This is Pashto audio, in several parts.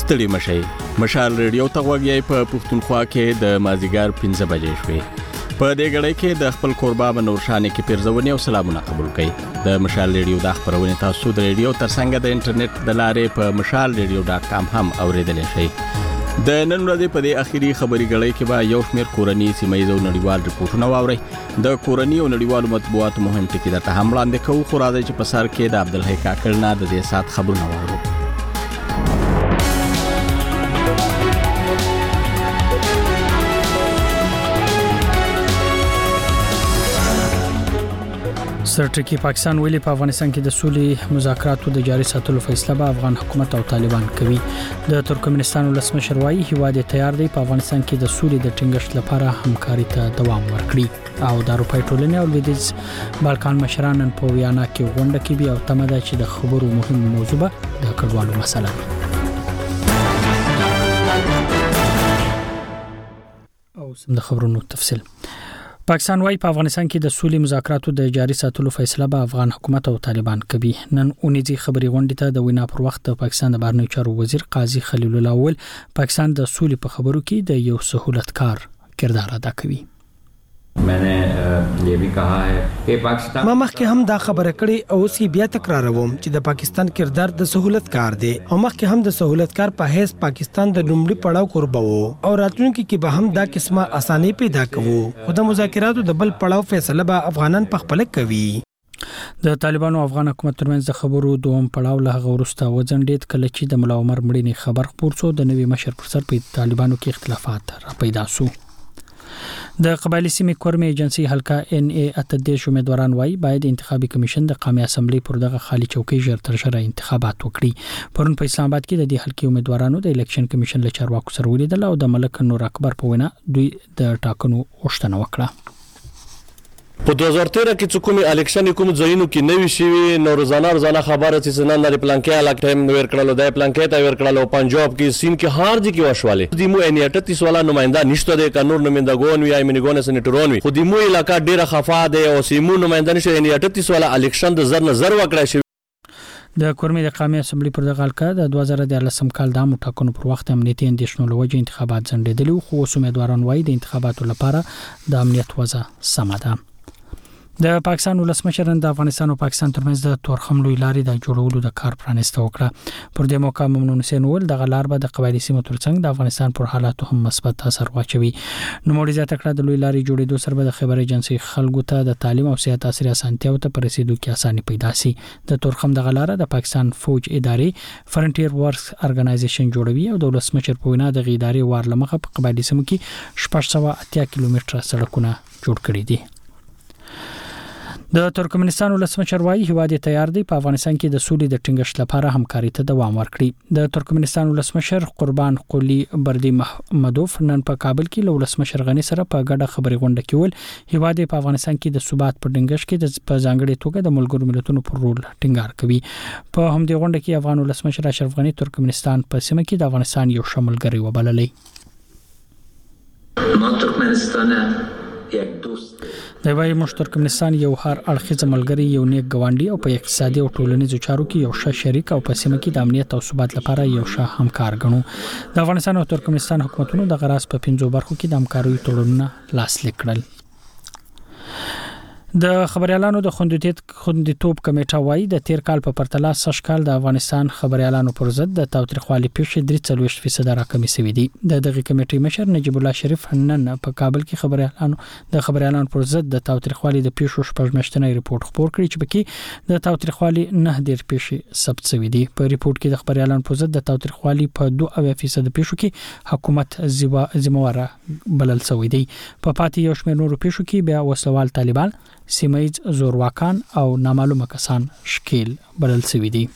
ستړي مشي مشال ریډیو ته وګورئ په پښتونخوا کې د مازیګر 15 بجې شوې په دې غړې کې د خپل قربا بنورشانه کې پیرزونی او سلامونه قبول کړئ د مشال ریډیو د خبرونه تاسو د ریډیو ترڅنګ د انټرنیټ د لارې په mashalradio.com هم اوریدلی شئ د نن ورځې په دې اخیری خبري غړې کې به یو شمېر کورنی سیمایي او نړیوال ریپورتونه واورئ د کورنی او نړیوالو مطبوعاتو مهم ټکي درته هم وړاندې کوو خو راځي چې په سر کې د عبدالحی کاکړ نه د دې سات خبرونه واورو سرټکی پاکستان ویلي په افغانستان کې د سولې مذاکراتو د جاري ساتلو فیصله به افغان حکومت او طالبان کوي د ترکمنستان ولسمشر وايي هیواد تیار دی په افغانستان کې د سولې د ټینګښت لپاره همکاري ته دوام ورکړي او د اروپای ټولنې او لویدیځ بالکان مشران په ویانا کې غونډه کې بیا تمه ده چې د خبرو مهم موضوع به د کډوالو مسله او سم د خبرونو تفصیل پاکستان وايي په افغانستان کې د سولې مذاکراتو د جاري ساتلو فیصله به افغان حکومت او طالبان کوي نن اونیزي خبري غونډه ته د وینا پر وخت د پاکستان د بهرنیو چارو وزیر قاضي خلیل الله اول پاکستان د سولې په خبرو کې د یو سہولتکار کردار ادا کوي मैंने ये भी कहा है कि पाकिस्तान ما مخکې هم دا خبره کړې او اوس بیا تکراروم چې د پاکستان کردار د سہولتکار دی او مخکې هم د سہولتکار په هیڅ پاکستان د لومړي پړاو قرباو او راتلونکي کې به هم دا قسمه اساني پیدا کوو خو د مذاکراتو د بل پړاو فیصله به افغانان په خپل کوي د طالبانو افغان حکومت ترمنځ د خبرو دوم پړاو له غورسته وځنډید کله چې د ملا عمر مړینې خبر خپور شو د نوي مشر پر سر په طالبانو کې اختلافات را پیدا شو د قبایلی سیمې کورمې ایجنسی حلقه ان ای اتدیش امیدواران وای باید انتخابي کمیشن د قومي اسمبلی پر دغه خالی چوکۍ ژر تر ژره انتخابات وکړي پرون په اسلام آباد کې د دې حلقې امیدوارانو د الیکشن کمیشن له چارواکو سره ولیدل او د ملک نور اکبر په وینا دوی د ټاکنو غوښتنه وکړه په 2013 کې چې کومي الیکشن کوم ځایونو کې نوي شوی نو روزانه خبره چې نن لري پلان کې الګ ټایم ور کړلو د پلان کې تا ور کړلو پنجاب کې سین کې هار دي کې وشواله د مو ان 38 والا نمائنده نشته د قانون نمائندګون وی ایمنګون سنټرون وی خو د مو علاقہ ډیره خفا ده او سیمو نمائنده نشه ان 38 والا الیکشن د زر نظر وکړای شي د کورمې د قومي اسمبلی پر دغه حلقه د 2013 کال د مټاکنو پر وخت امنیتي اندیشنو لوجه انتخابات ځنډېدل خو اوس امیدواران وایي د انتخاباتو لپاره د امنیت وضع سم ده د پاکستان ولسمشر د افغانستان او پاکستان ترمنځ د تورخم لوی لارې د جوړولو د کار پرانسته وکړه پر دې موقع ممنون حسین ول د غلار به د قبایلی سیمو ترڅنګ د افغانستان پر حالاتو هم مثبت اثر واچوي نو موري زیاته کړه د لوی لارې جوړېدو سره به د خبر ایجنسی خلکو ته د تعلیم او صحت اثر اسانتیاو ته پرسیدو کې اساني پیدا شي د تورخم د غلار د پاکستان فوج ادارې فرنټیر ورکس ارګنایزیشن جوړوي او د ولسمشر په وینا د ادارې وارلمخه په قبایلی سیمو کې 680 کیلومتره سړکونه جوړ کړي دي د ترکمنستان ولسمشر وايي هیواد تیار دی په افغانستان کې د سولې د ټینګښت لپاره همکاري ته دوام ورکړي د ترکمنستان ولسمشر قربان قلی بردی محمدوف نن په کابل کې له ولسمشر غنی سره په ګډه خبري غونډه کې ول هیواد په افغانستان کې د ثبات پر ټینګښت کې د په ځانګړي توګه د ملګرو ملتونو پر رول ټینګار کوي په همدې غونډه کې افغان ولسمشر اشرف غنی ترکمنستان په سیمه کې د افغانستان یو شمولګری وبللې ما ترکمنستان یک دوست د وای مشترکمنستان یو هر اړخیز ملګری یو نیک ګوانډي او په اقتصادي او ټولنیزو چارو کې یو ښه شریک او په سیمه کې د امنیت او ثبات لپاره یو ښه همکار ګڼو د افغانستان او ترکمنستان حکومتونو د غراس په 5 برخو کې د همکارۍ تړونونه لاسلیک کړل د خبريالانو د خوندیتوب کمیټه وايي د تیر کال په پرتله سږ کال د افغانستان خبريالانو پر ضد د تاوتریخوالي پیښې 43% راکمې شوې دي د دغه کمیټې مشر نجیب الله شریف نن په کابل کې خبريالانو پر ضد د تاوتریخوالي د پیښو شپږمشتنی ریپورت خپور کړی چې پکې د تاوتریخوالي 9 پیښې ثبت شوې دي په ریپورت کې د خبريالانو پر ضد د تاوتریخوالي په 2% پیښو کې حکومت ذمہواره بلل شوی دی په پاتې یو شمېر نورو پیښو کې بیا وسوال طالبان سیمایز زورواکان او نامعلومه کسان شکیل بلل شوی دي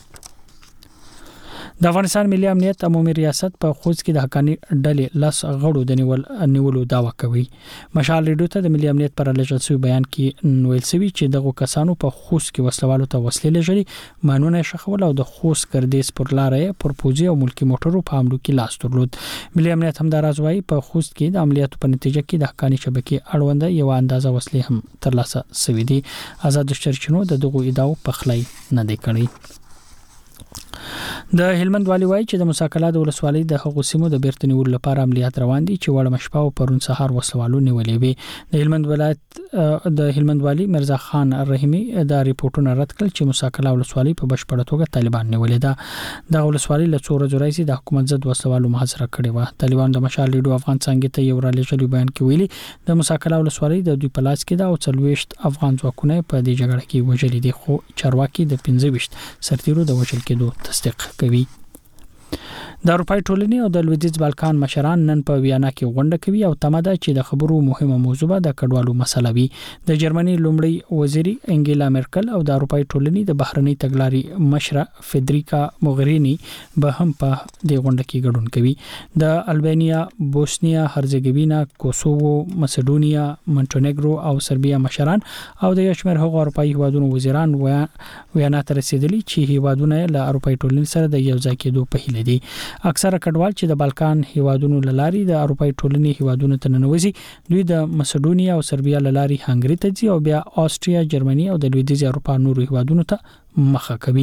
د افغانستان ملي امنیت عمومي ریاست په خوځ کې د حقانی ډلې لاس غړو د نیولو داوا کوي مشال ریډیو ته د ملي امنیت پر لجنسي بیان کې نویل سوي چې دغه کسانو په خوځ کې وسلوالو ته وسلې لږري مانونه شخول او د خوځ کردیس پر لارې پر پوزي او ملکی موټرو په حملو کې لاس درلود ملي امنیت هم دراز وايي په خوځ کې د عملیاتو په نتیجه کې د حقانی شبکې اړوند یو اندازه وسلې هم ترلاسه شوې دي آزاد شرچینو د دغه ادعاو په خلای نه دی کړی د هلمند والي وایي چې د مساکلات ولسوالۍ د حقوق سیمو د بیرته نیولو لپاره عملیات روان دي چې وړ مشپا او پرون سهار وسوالو نیولې وي. د هلمند ولایت د هلمند والي مرزا خان رحیمی دا ریپورتونه رد کړل چې مساکلا ولسوالۍ په بشپړه توګه طالبان نیولې ده. د ولسوالۍ له څو ورځې راځي د حکومت ضد وسوالو محاصره کړې و. طالبان د مشال ریډیو افغان څنګه ته یو رالېږلي بیان کې ویلي د مساکلا ولسوالۍ د دوی په لاس کې ده او 40 افغان ځواکونه په دې جګړه کې وژل دي، خو چارواکي د 15 سرتیرو د وژل کېدو تصدیق کوي. د اروپای ټولنې او د لویدیځ بالکان مشران نن په ویانا کې غونډه کوي او تمه ده چې د خبرو مهمه موضوع به د کډوالو مسله وي. د جرمني لومړی وزیري انګیلا مرکل او د اروپای ټولنې د بهرنی تګلارې مشره فدریکا موغرینی به هم په دې غونډه کې ګډون کوي. د البانیا، بوسنیا هرزګوینا، کوسوو، مسډونیا، مونټنیګرو او سربیا مشران او د یشمر هغو اروپای هیوادونو وزیران ویانا ته رسیدلي چې هیوادونه له اروپای ټولنې سره د یو ځای کېدو په هیله دي. اکثره کډوال چې د بالکان هیوادونو لاري د اروپای ټولنې هیوادونو ته ننوځي دوی د مسډونیا او سربیا لاري هنګری ته ځي او بیا آستریا، جرمني او د لویدیځ اروپا نورو هیوادونو ته مخه کوي.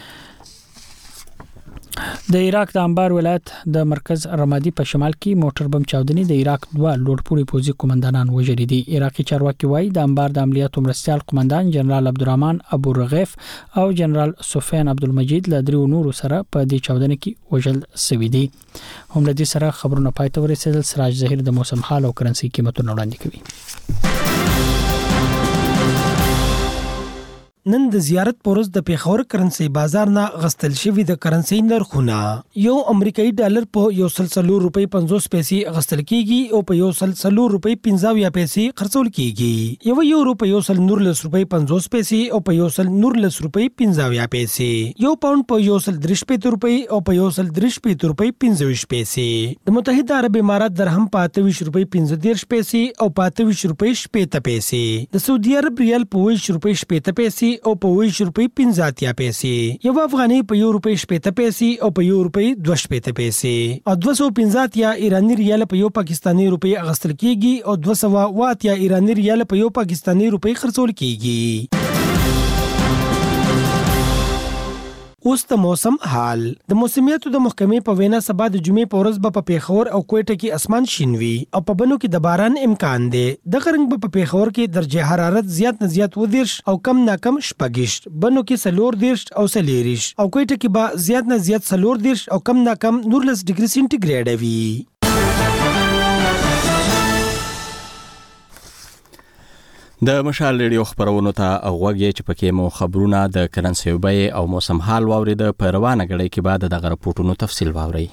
د عراق د انبار ولایت د مرکز رمادي په شمال کې موټر بم چاودنې د عراق 2 لوړپوړي پوځي قومندانان وژلي دي. عراقي چارواکي وایي د انبار د عملیاتو مرستيال قومندان جنرال عبدالرحمن ابو رغیف او جنرال سفیان عبدالمجید له 3 نورو سره په دې چاودنه کې وژل شوي دي. هم له دې سره خبرونه پای ته ورسېدل. سراج ظهیر د موسم حال او کرنسي قیمتونه وړاندې کوي. نن د زیارت پورز د پیښور کرنسي بازار نه غستل شوی د کرنسي نرخونه یو امریکایي ډالر په 140 روپۍ 50 پیسې غستل کیږي او په 140 روپۍ 50 پیسې خرڅول کیږي. یو یورو په 119 روپۍ 50 پیسې او په 119 روپۍ 50 پیسې. یو پاوند په 130 روپۍ او په 130 روپۍ 25 پیسې. د متحده عرب امارات درهم په 28 روپۍ 15 پیسې او په 28 روپۍ 70 پیسې. د سعودي عرب ریال په 20 روپۍ 70 پیسې او په 20 روپۍ 50 پیسې. یو افغاني په 1 روپۍ 70 پیسې او په 1 روپۍ 2 پیسې. او 250 ایرانی ریال په یو پاکستانی روپۍ اغستل کیږي او 280 ایرانی ریال په یو پاکستانی روپۍ خرڅول کیږي. اوس د موسم حال. د موسمیاتو د محکمې په وینا سبا د جمعې په ورځ به په پیښور او کوټه کې اسمان شین وي او په بنو کې د باران امکان دی. د غرنګ په پیښور کې درجه حرارت زیات نه زیات ودیرش او کم نه کم شپږش، بنو کې 40 او 40 او کوټه کې به زیات نه زیات 40 او کم نه کم 19 ډیګري سنټیګریډ وي. د مشال ریډیو خبرونو ته غوږی چې پکې مو خبرونه د کرنسي بیې او موسم حال واورید. په روانه غړي کې بعد د غرپورټونو تفصیل واوري.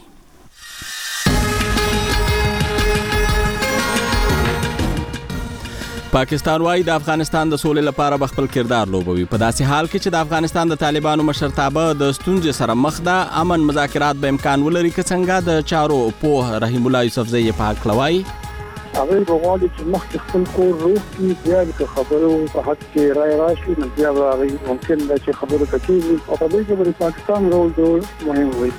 پاکستان وايي د افغانستان د سولې لپاره خپل کردار لوبوي په داسې حال کې چې د افغانستان د طالبانو مشرتابه د ستونزې سره مخ ده. امن مذاکرات به امکان ولري که څنګه د چارو په رحیم الله یوسفزئی په حق لوي. هغه بغواړي چې مخکې خپل کور روح کې بیا د خبرو په حق کې رائے راشي نو بیا هغه ممکن ده چې خبرو کوي او په دې کې د پاکستان رول ډېر مهم وي.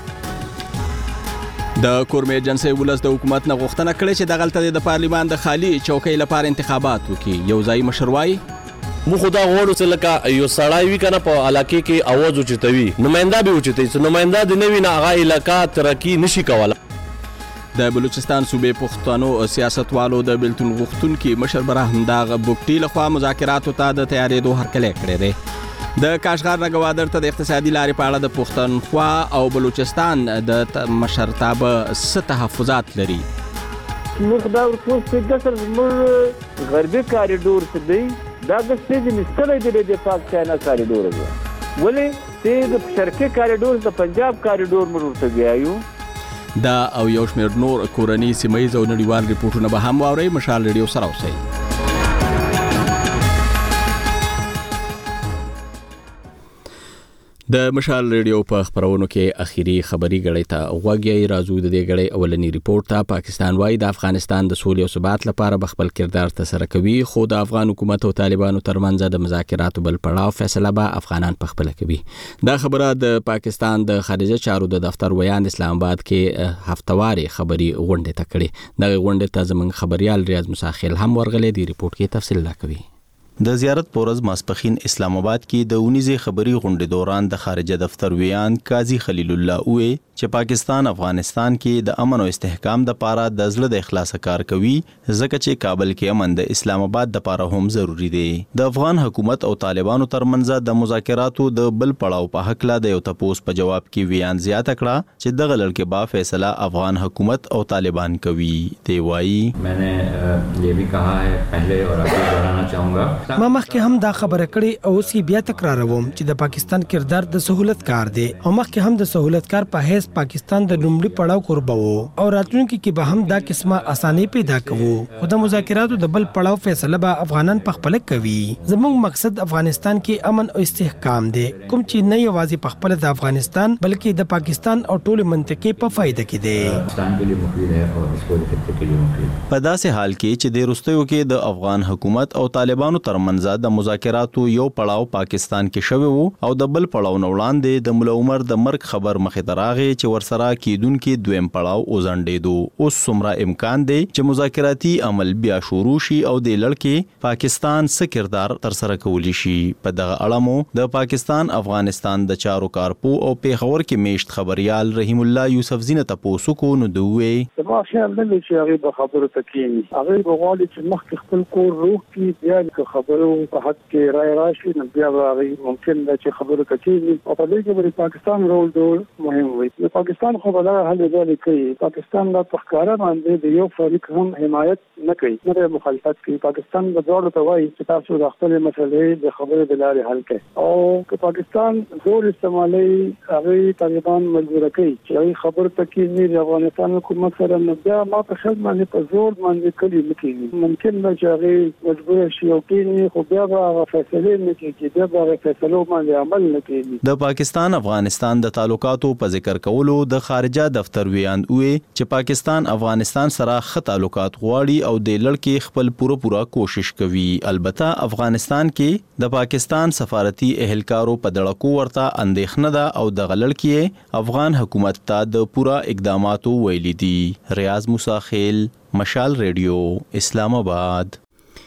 د کورمې ایجنسی ولس د حکومت نه غوښتنه کړې چې د غلطۍ د پارلیمان د خالی چوکۍ لپاره انتخابات وکړي. یو ځای مشروعي مو خدا غوړو چې لکه یو سړی وی کنه په علاقې کې आवाज اوچتوي نمائنده به اوچتي چې نمائنده د نوی نه هغه علاقې ترقی نشي کولای. د بلوچستان صوبې پښتنو سیاستوالو د بلتون غوښتونکو مشر برهم داغ بوکټي لخوا مذاکراتو ته د تیارېدو هرکلی کړی دی. د کاشغر نګوادر ته د اقتصادي لارې په اړه د پښتونخوا او بلوچستان د مشرتابه څه تحفظات لري. موږ دا ورته چې د موږ غربي کاریډور څه دی دا د سټیج نستلې د پاکستان کاریډور دی ولې چې د شرقي کاریډور د پنجاب کاریډور موږ ورته بیايو. دا او یو شمېر نور کورنی سیمایي او نړیوال ریپورتونه به هم واورئ. مشال ریډیو سره اوسئ. د مشال ریډیو په خبرونو کې اخیری خبري غړې ته غوږی راځو. د دې غړې اولنی ریپورت ته پاکستان وايي د افغانستان د سولې او ثبات لپاره خپل کردار تسره کوي، خو د افغان حکومت او طالبانو ترمنځ د مذاکراتو بل پړاو فیصله به افغانان په خپل کوي. دا خبره د پاکستان د خارجه چارو د دفتر ویان اسلام آباد کې هفتواري خبري غونډه تکړه. دغه غونډه ته زموږ خبريال ریاض مساخیل هم ورغلي. دی ریپورت کې تفصیل راکوي. د زیارت پورز ماسپخین اسلام آباد کې د اونیزه خبري غونډې دوران د خارجه دفتر ویان قاضي خلیل الله وې چې پاکستان افغانستان کې د امن او استحکام د پاره د زړه د اخلاص کار کوي ځکه چې کابل کې امن د اسلام آباد د پاره هم ضروری دی. د افغان حکومت او طالبانو ترمنځ د مذاکراتو د بل پړاو په حق لا د یو تپوس په جواب کې ویان زیاته کړه چې دغه لړ کې با فیصله افغان حکومت او طالبان کوي. دی وایي मैंने ये भी कहा है पहले और अभी दोहराना चाहूँगा ما مخکې هم دا خبره کړې او اوس بیا تکراروم چې د پاکستان کردار د سہولت کار دی او مخکې هم د سہولت کار په هیڅ پاکستان د لومړي پړاو قربو او راتلونکي کې به هم دا قسمه اساني پیدا کوو. خو د مذاکراتو د بل پړاو فیصله به افغانان په خپل کوي. زموږ مقصد افغانستان کې امن او استحکام دی کوم چې نه یوازې په خپل د افغانستان بلکې د پاکستان او ټول منطقې په فائدہ کې دی. पाकिस्तान के लिए मुफीद है और इसको खित्ते के लिए मुफीद. په داسې حال کې چې د وروستیو کې د افغان حکومت او طالبانو ترمنځ د مذاکراتو یو پړاو پاکستان کې شوی وو او د بل پړاو نو وړاندې د مولا عمر د مرګ خبر مخې ته راغی چې ورسره کېدونکو دویم پړاو وزنډېدو. اوس څومره امکان دی چې مذاکراتي عمل بیا شروع شي او د لړ پاکستان څه کردار تر سره کولی شي. په دغه اړه مو د پاکستان افغانستان د چارو کارپو او پیښور کې میشت خبريال رحیم الله یوسف زینت تاسو کو نو دوی ما خیال نه چې هغه به خبرو تکینی هغه بغواړي چې مخکې خپل کور روح کې بیا د خبرو په حق کې رائے راشي نو بیا هغه ممکن ده چې خبرو تکینی او په دې کې د پاکستان رول ډېر مهم وي. د پاکستان خو بل حل دی کوي پاکستان د تخکارا باندې د یو فریق هم حمایت نه کوي نه مخالفت کوي. پاکستان د ډول ته وایي چې تاسو د خپل مسلې د خبرو د لارې حل کړئ او که پاکستان زور استعمالي هغه طالبان مجبور کوي چې خبرو تکینی د افغانستان حکومت سره نه بیا ما په خل باندې په زور باندې کلی مکیږي ممکن نه چې هغه مجبور شي او کینی خو بیا هغه فیصله نه کوي بیا هغه فیصله باندې عمل نه کوي. د پاکستان افغانستان د تعلقاتو په ذکر کولو د خارجه دفتر ویان وې چې پاکستان افغانستان سره ښه تعلقات غواړي او د لړ کې خپل پوره کوشش کوي. البته افغانستان کې د پاکستان سفارتي اهلکارو په دړکو ورته اندېښنه ده او د غلړ کې افغان حکومت ته د پوره اقداماتو ویلي دي. ریاض موسی خیل مشال ریډیو اسلام آباد.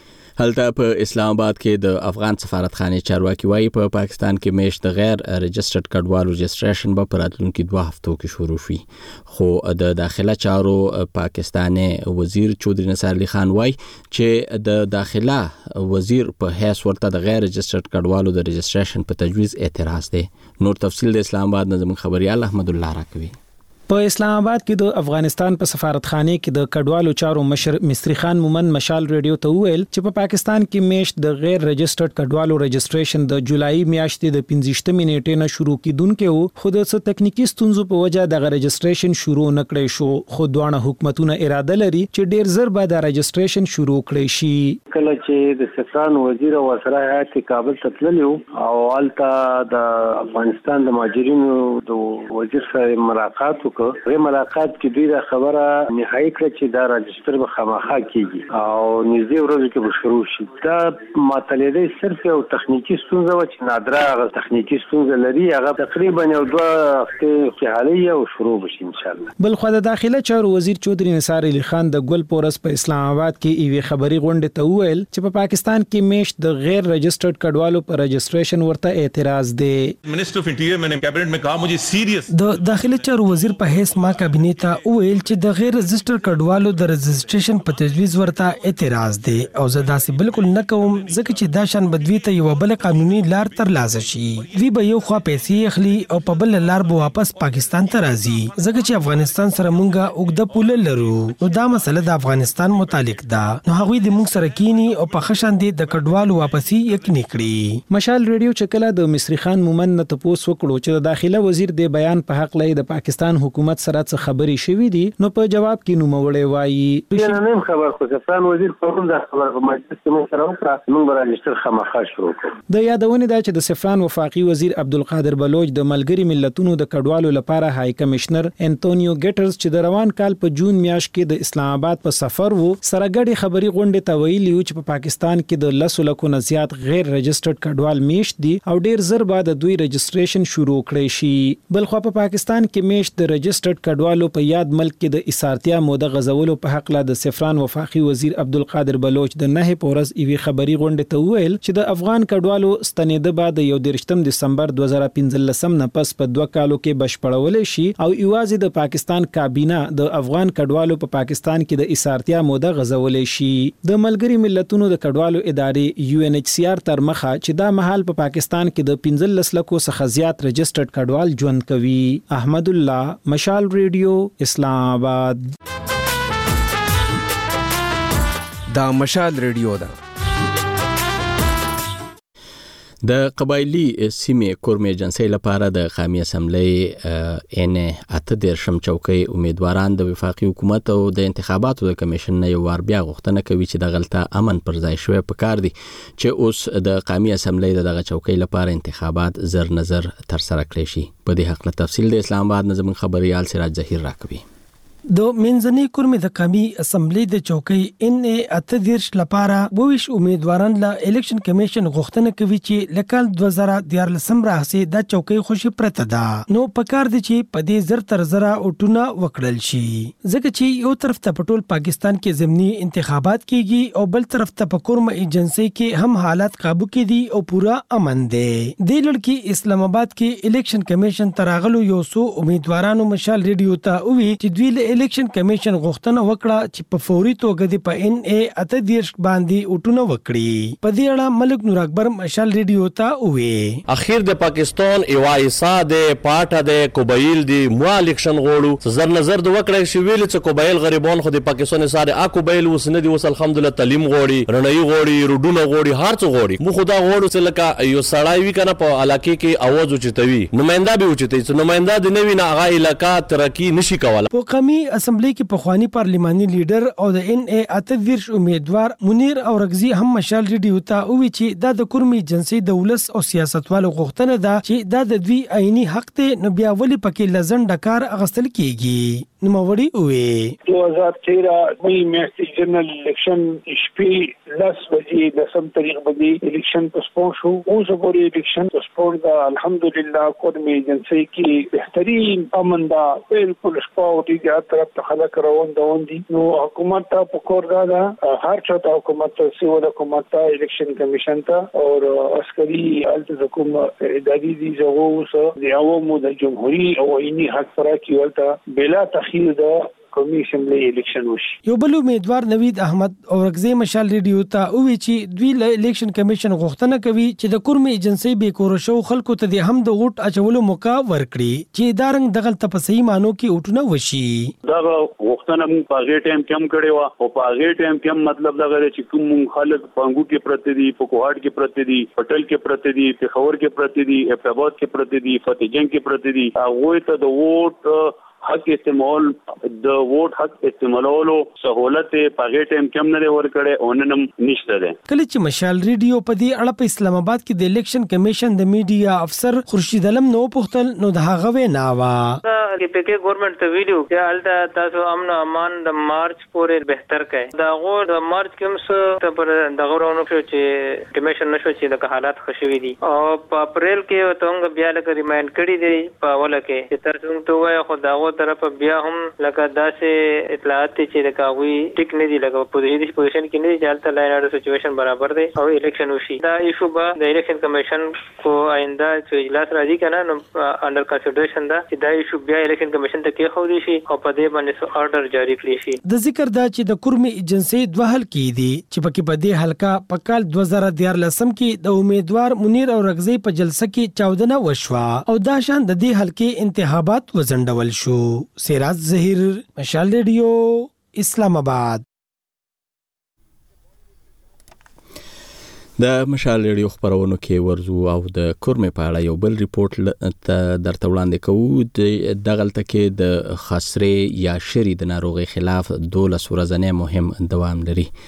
هلته په اسلام آباد کې د افغان سفارتخانه چارواکي وایي په پاکستان کې میشت د غیر رجسټرډ کډوالو رجسټریشن به په راتلونکي 2 هفتو کې شروع شي. خو د داخله چارو پاکستاني وزیر چودري نصر علي خان وایي چې د داخله وزیر په هیڅ ورته د غیر رجسټرډ کډوالو د رجسټریشن په تجویز اعتراض دی. نور تفصیل د اسلام آباد نظم خبريال احمد الله راکوي. په اسلام آباد کې د افغانستان په سفارتخانه کې د کډوالو چارو مشر مصری خان مومن مشال ریډیو ته ویل چې په پاکستان کې میشت د غیر رجسټرډ کډوالو رجسټریشن د جولای میاشتې د 15 نیټې نه شروع کیدونکو خو د څه تکنیکی ستونزو په وجه د رجسټریشن شروع نکړې شو. خو دوه حکومتونه اراده لري چې ډیر زر به د رجسټریشن شروع کړي شي. کله چې د سفران وزیر او سره هیات کابل ته تللی او الته د افغانستان د مهاجرینو د وزیر سره ملاقات غیر ملاقات کې دوی دا خبره نهایی کړه چې دا راجستر به خامخا کیږي او نږدې ورځو کې به شروع شي. دا مطلب صرف یو تخنیکی ستونزه و چې نادره تخنیکی ستونزه لري هغه تقریبا یو 2 هفته کې حالیه او شروع بشي ان شاء الله. بل خو د داخله چارو وزیر چودري نصر علي خان د ګل پورس په اسلام آباد کې ایوي خبري غونډه ته ویل چې په پاکستان کې میشت د غیر رجسټرډ کډوالو پر رجسټریشن ورته اعتراض دی. منسٹر آف انټیریئر میں نے کابینٹ میں کہا مجھے سیریس د داخله چارو وزیر په هیڅ ما کابینه ته ویل چې د غیر رجسټر کډوالو د رجسټریشن په تجویز ورته اعتراض دی او زه داسې بالکل نه کوم ځکه چې دا شان بدوی ته یو بل قانوني لار تر لاسه شي. وی به یو خوا پیسې اخلي او په بل لار به واپس پاکستان ته راځي ځکه چې افغانستان سره مونږه اوږده پوله لرو. نو دا مسله د افغانستان متعلق ده نو هغوی د مونږ سره کینی او په خشن دي د کډوالو واپسی یقیني کړي. مشال ریډیو چکلا د مصری خان مومن نه تاسو وکړو چې د داخله وزیر د بیان په حق لای د پاکستان حکومت سره څه خبري شوې دي نو په جواب کې نو مولې وایي نه خبر خو افغان وزیر پرون دا خبر په مجلس کې مو سره وکړه موږ به رجسټر خامخا شروع کړو. د یادونه ده چې د سفران وفاقي وزیر عبدالقادر بلوچ د ملګری ملتونو د کډوالو لپاره هاي کمشنر انټونیو ګټرز چې د روان کال په جون میاشت کې د اسلام آباد په سفر وو سره غړي خبري غونډه ته ویلي چې په پاکستان کې د 10 لکو نه زیات غیر رجسټرډ کډوال میشت دي او ډیر زر بعد دوی رجسټریشن شروع کړي شي. بل خو په پاکستان کې میشت د رجسټرډ کډوالو په یاد ملک کې د اسارتیا موده غزولو په حق لا د سفران وفاقي وزیر عبدالقادر بلوچ د 9 پورز ایوي خبري غونډه ته ویل چې د افغان کډوالو ستنېده بعد 31 دسمبر 2015 نه پس په 2 کالو کې بشپړول شي او ایوازي د پاکستان کابینه د افغان کډوالو په پاکستان کې د اسارتیا موده غزولې شي. د ملګری ملتونو د کډوالو ادارې UNHCR تر مخه چې دا مهال په پاکستان کې د 15 لکو څخه زیات رجسټرډ کډوال ژوند کوي. احمد الله، مشال ریډیو، اسلام آباد. دا مشال ریډیو ده. د قبایلی سیمې کورمې ایجنسی لپاره د قومي اسمبلی N8 چوکۍ امیدواران د وفاقي حکومت او د انتخاباتو د کمیشن نه یو وار بیا غوښتنه کوي چې د غلطه امن پر ځای شوی پکار دي چې اوس د قومي اسمبلی دغه چوکۍ لپاره انتخابات زر نظر تر سره کړي شي. په دې حق له تفصیل د اسلام آباد نظم خبريال سراج ظهیر راکوي. د منځنۍ کورمې د قومي اسمبلی د چوکۍ N8 لپاره 22 امیدواران له الیکشن کمیشن غوښتنه کوي چې لکال 2014 راهسي د چوکۍ خوشي پرته ده. نو پکار دي چې په دې زر تر زره اوټونه وکړل شي ځکه چې یو طرف ته پټول پاکستان کې ضمني انتخابات کیږي او بل طرف ته په کورمې ایجنسی کې هم حالات قابو کې دي او پورا امن دی. د لړکی اسلام آباد کې الیکشن کمیشن تراغلو یو سو امیدوارانو مشال ریډیو ته وی چې دوی الیکشن کمیشن غوښتنه وکړه چې په فوري توګه د په N8 باندې اوټونه وکړي. په دې اړه ملک نور اکبر مشال ریډیو ته وی اخیر د پاکستان ایوایسا د پاټه د کوبایل دی مو الیکشن غوړو زر نظر د وکړې شی ویل چې کوبایل غریبان خو د پاکستان سره کوبایل وسنه دی وس الحمدلله تعلیم غوړي رڼای غوړي روډونه غوړي هر څه غوړي مو خدا غوړو چې لکه یو سړی وی کنه په علاقې کې आवाज اوچتوي نمائنده به اوچتي چې نمائنده د نوی نه هغه علاقې ترقی نشي کولای. په قومي اسمبلی کې پخوانی پارلیماني لیډر او د N8 امیدوار منیر اورغزي هم مشال ریډیو ته وی چې دا د کورمې ایجنسی د ولس او سیاستوالو غوښتنه ده چې دا د دوی عیني حق ته نو بیا ولې پکې لزنډ کار اغستل کیږي. نو وړي وی 2013 مې میاشتې جنرال الیکشن شپې 10 بجې د سم طریق باندې الیکشن پسپون شو. اوس پورې الیکشن پسپون دا الحمدلله کورمې ایجنسی کې بهترین امن دا بالکل شپه دي طرف ته خلک روان دي. نو حکومت ته پکور دا هر چاته حکومت ته سیول حکومت ته الیکشن کمیشن ته او عسکري حکومت اداري دي زغوس د عوامو د جمهوریت او عیني حق سره کیولته بلا تخیر د کمیشن له الیکشن وشي. یو بل امیدوار نوید احمد اورغزي مشال ریډیو ته وی چې دوی له الیکشن کمیشن غوښتنه کوي چې د کورمې ایجنسی به کور شو خلکو ته د هم د ووټ اچولو موقع ورکړي چې دارنګ دغه تپسې مانو کې وټونه وشي. دا غوښتنه مون په هغه ټایم کې هم کړې و او په هغه ټایم کې هم مطلب دا غره چې کوم خلک پنګو کې پرته دي په کوهاټ کې پرته دي پټل کې پرته دي پېښور کې پرته دي ابټاباد کې پرته دي فتح جنگ کې پرته دي هغه ته د ووټ حق استعمال د ووټ حق استعمالولو سہولت په هغه ټایم کې هم نه ورکړې او نن هم نشته ده. کله چې مشال ریډیو په دې اړه په اسلام آباد کې د الیکشن کمیشن د میډیا افسر خورشید علم نو پختل نو د هغه وینا وا د پکې ګورنمنت ته ویډیو چې الټا تاسو امن امان د مارچ پورې بهتر کړي دا غو د مارچ کې هم څه پر دغه ورونو چې کمیشن نشو چې د حالات خوشوي دي او په اپریل کې توګه بیا لکه ریمایند کړي دي په اوله کې چې تر څنګه توګه خو داغه طرف بیا هم لکه داسې اطلاعات چې د کاوی ټیک نه دي لکه په دې پوزیشن کې نه دي چې الته لاین اډ سچويشن برابر دی او الیکشن وشي. دا ایشو به د الیکشن کمیشن کو آینده چې اجلاس راځي کنه نو انډر کنسیډریشن دا چې دا ایشو بیا الیکشن کمیشن ته کې خو دي شي او په دې باندې آرډر جاری کړي شي. د ذکر دا چې د کورمې ایجنسی دوه حل کې دي چې پکې په دې حلقه په کال 2014 کې د امیدوار منیر اورغزي په جلسه کې چاودنه وشوه او دا شان د دې حلقې انتخابات وزندول شو. سراج ظهیر مشال ریډیو اسلام آباد. د مشال ریډیو خبرونو کې ورزو او د کورمې په اړه یو بل ریپورت درته وړاندې کوو. دغلته کې د خسرې یا شری د ناروغي خلاف 12 ورځې مهم دوام لري.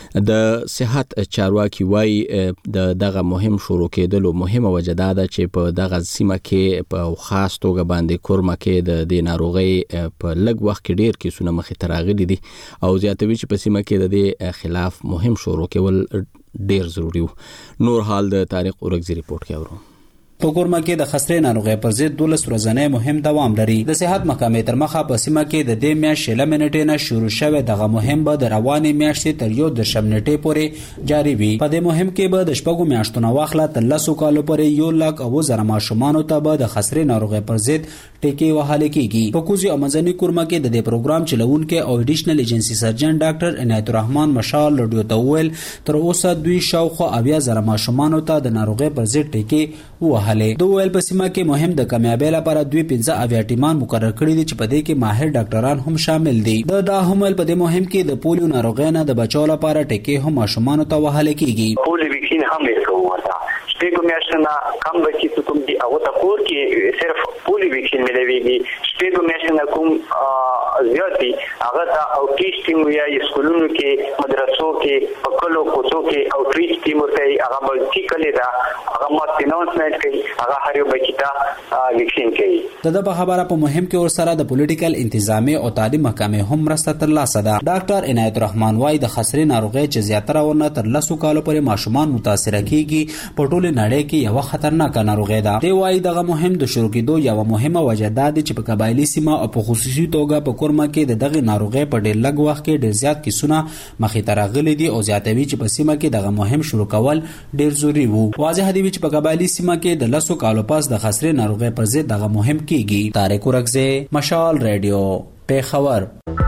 د صحت چارواکي وای د دغه مهم شروع کېدلو مهمه وجه دا ده چې په دغه سیمه کې په خاص توګه باندې کورما کې د ناروغي په لږ وخت کې ډیر کیسونه مخې ته راغلي دي او زیاتوي چې په سیمه کې د دې خلاف مهم شروع کول ډیر ضروری وو. نور حال د طارق اورګزي ریپورت کې اورو. په کورما کې د خسرې ناروغي پر ضد 12 ورځې مهم دوام لري. د صحت محکمې تر مخه په سیمه کې د دې میاشتې له منټې نه شروع شوه دغه مهم به د روانې میاشتې تر 11 منټې پورې جاری وي. په دې مهم کې به د شپږو میاشتو نه واخله تر 10 کالو پورې 1,00,000 ماشومان ته به د خسرې ناروغي پر ضد ټیکې وهل کېږي. په کوزي او منځني کورما کې د دې پروګرام چلونکو او ایډیشنل ایجنسی سرجن ډاکټر عنایت الرحمن مشال رادیو ته ویل تر اوسه دوی شاوخوا 70,000 ماشومان ته د ناروغي پر ضد ټیکې وهلې. دوی ویل په سیمه کې مهم د کامیابی لپاره دوی 15 اویا ټیمان مقرر کړي دي چې په دې کې ماهر ډاکټران هم شامل دي. دا هم په دې مهم کې د پولیو ناروغۍ نه د بچاو لپاره ټیکې هم ماشومان ته وهل کېږي. پولیو ویکسین هم ورکوي. شپږ میاشتې کم بچي کوم دي او د کور کې صرف پولیو ویکسین ملويږي. شپږ میاشتې کوم زیاتی هغه ته او ټیسټینګ یا سکولونو کې مدرسو کې په کلو کوڅو کې او ټیسټینګ ورته هغه بلکی کړي دا هغه ماته اناونسمنت کوي هغه هر یو بچی ته ویکسین کوي. د خبره په مهم کې ور سره د پولیټیکل انتظامی او تعلیم محکمې هم راسته تر لاسه ده. ډاکټر عنایت الرحمن وايي د خسرې ناروغي چې زیاتره ورنه تر 10 کالو پورې ماشومان متاثر کیږي په ټوله نړۍ کې یو خطرناک ناروغي ده. دی وايي دغه مهم د شروع کېدو یو مهمه وجه ده چې په قبایلی سیمه او په خصوصي توګه په کورما کې دغه ناروغي په ډېر لږ وخت کې ډېر زیات کیسونه مخې ته راغلي دي او زیاتوي چې په سیمه کې دغه مهم شروع کول ډېر ضروری وو. واضح دی چې په قبایلی سیمه کې د 10 کالو پاس د خسرې ناروغي پر ضد دغه مهم کیږي. طارق اورګزي مشال رادیو پیښور.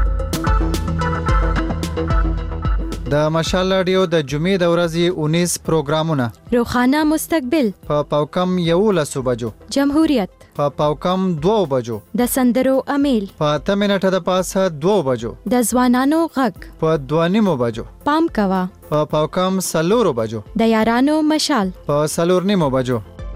د مشال رادیو د جمعې د ورځې 19 پروګرامونه: روخانه مستقبل په پاوکم 11 بجو، جمهوریت په پاوکم 2 بجو، د سندرو امیل په 8 منټه د پاسه 2 بجو، د ځوانانو غږ په 2:30 بجو، پام کوا په پاوکم 4 بجو، د یارانو مشال په 4:30 بجو.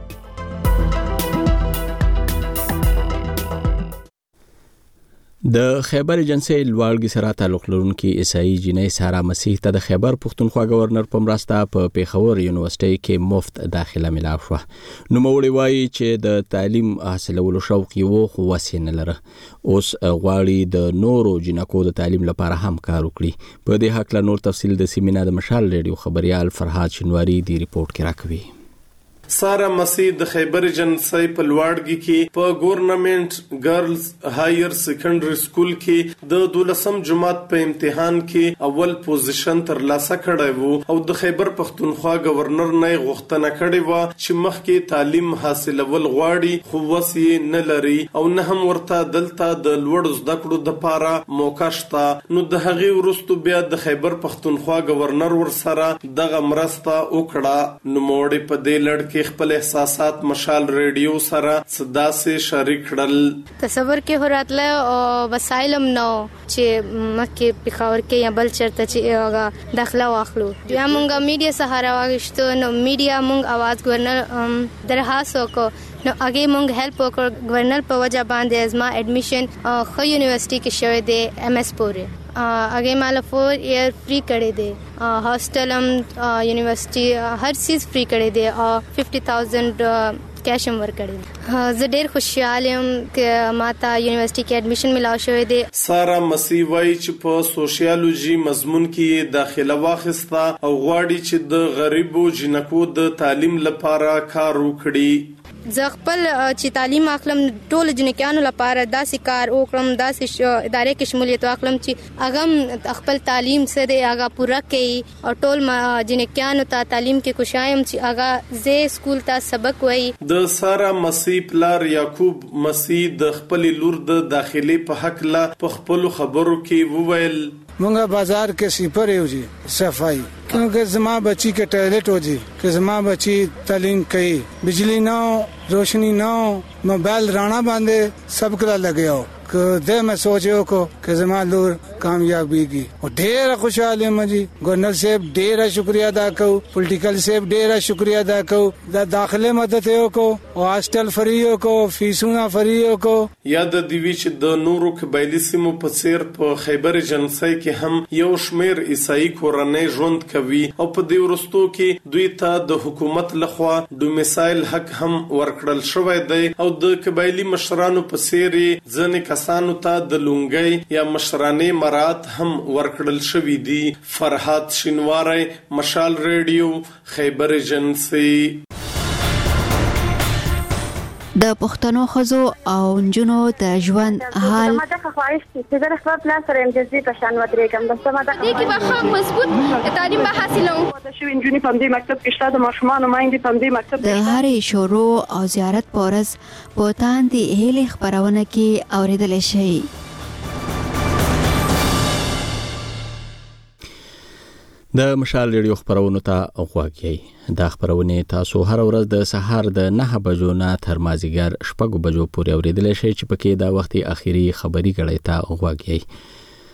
د خیبر ایجنسی لوړګي سره تعلق لرونکي عیسائی جنۍ سارا مسیح ته د خیبر پښتونخوا گورنر په مرسته په پیښور یونیورسيټي کې مفت داخله ملاو شو. نو موري وایي چې د تعلیم حاصلولو شوق یو خو وسینه لره اوس غواړي د نورو جنکو د تعلیم لپاره هم کار وکړي. په دې حق له نور تفصیل د سیمینار د مشال ریډیو خبريال فرهاد شنواری دی ریپورت کې راکوي. سارا مسیح د خیبر ایجنسی په لوړګي کې په ګورنمنت ګرلز هایر سیکنډري سکول کې د 12م جماعت په امتحان کې اول پوزیشن تر لاسه کړی وو او د خیبر پښتونخوا گورنر نه غوښتنه کړې و چې مخکې تعلیم حاصلول غواړي خو وسې نه لري او نه هم ورته دلته د لوړ زده کړو د لپاره موقع شته. نو د هغې وروسته بیا د خیبر پښتونخوا گورنر ورسره دغه مرسته وکړه. نو موړې په دې لړ خپل احساسات مشال ریډیو سره صدا سے شریک کړل. تصور کې هراتله او وسایلم نو چې مکه پیښور کې یا بل چرته چې داخله واخلو. بیا مونږه میډیا سهارا واغشتو. نو میډیا مونږ आवाज گورنر درخواست وکړو. نو هغه مونږ هیلپ وکړ. گورنر په وجه باندې ازما اډمیشن خو یونیورسيټي کې شوه دی MS پورې. هغه مال 4 ایئر فری کړی دی. هاستل هم یونیورسيټي هر چیز فری کړی دی او 50,000 کیش هم ورکړی. زه ډیر خوشاله یم چې ماته یونیورسيټي کې اډمیشن ملاو شوی دی. سارا مسیح وایي چې په سوشیالوجي مضمون کې داخله واخیسته او غواړي چې د غریبو جنکو د تعلیم لپاره کار وکړي. زه خپل چې تعلیم اخلم ټول جنکانو لپاره داسې کار وکړم داسې ادارې کې شمولیت واخلم چې هغه خپل تعلیم سره دی هغه پوره کړي او ټول جنکانو ته تعلیم کې خوشایم چې هغه زه سکول ته سبق وایي. د سارا مسیح پلار یعقوب مسیح د خپل لور د داخلي په حق لا په خپل خبرو کې وویل مونږه بازار کې سیپر یو جی صفائی کیونکہ زما بچی کے ٹوائلٹ ہو جی کہ زما بچی تعلیم کئی بجلی نہ ہو روشنی نہ ہو موبائل رانا باندھے سب کلا لگے ہو که د سوچو کو که زما لور کامیابیږي او ډېر خوشاله مجي گورنر صاحب ډېر شکریا ادا کو پولیټیکل صاحب ډېر شکریا ادا کو د داخله مدد یو کو او هاستل فریو کو فیسونه فریو کو یاد دی وی چې د نورو قبایلی سیمو په څیر په خیبر جنسای کې هم یو شمیر عیسائی کورنۍ ژوند کوي او په دې ورستو کې دوی ته د حکومت لخوا ډومیسایل حق هم ورکړل شوی دی او د قبایلی مشرانو په څیر ځنې کسانو ته د لونګي یا مشرانه مراد هم ورکړل شوی دی. فرحات شینواری، مشال ریډیو، خیبر جنسي. د پښتنو ښځو او نجونو د ژوند حال ما ته خواهش چې د خپل پلان سره امتیازي په شان ودرېږم بس ما ته دې کې به ښه مضبوط تعلیم به حاصلوم. د شوي نجونې په دې مکتب کې شته، د ماشومانو میندې په دې مکتب د هرې شروع او زیارت پورز په تاندې هیلې خبرونه کې اوریدل شي. د مشال ریډیو خبرونو ته غواړئ دا خبرونه تاسو هر ورځ د سهار د 9 بجو نه تر مازیګر 6 بجو پورې اوریدل شي چې پکې دا وختي اخیری خبري غړې ته غواړئ.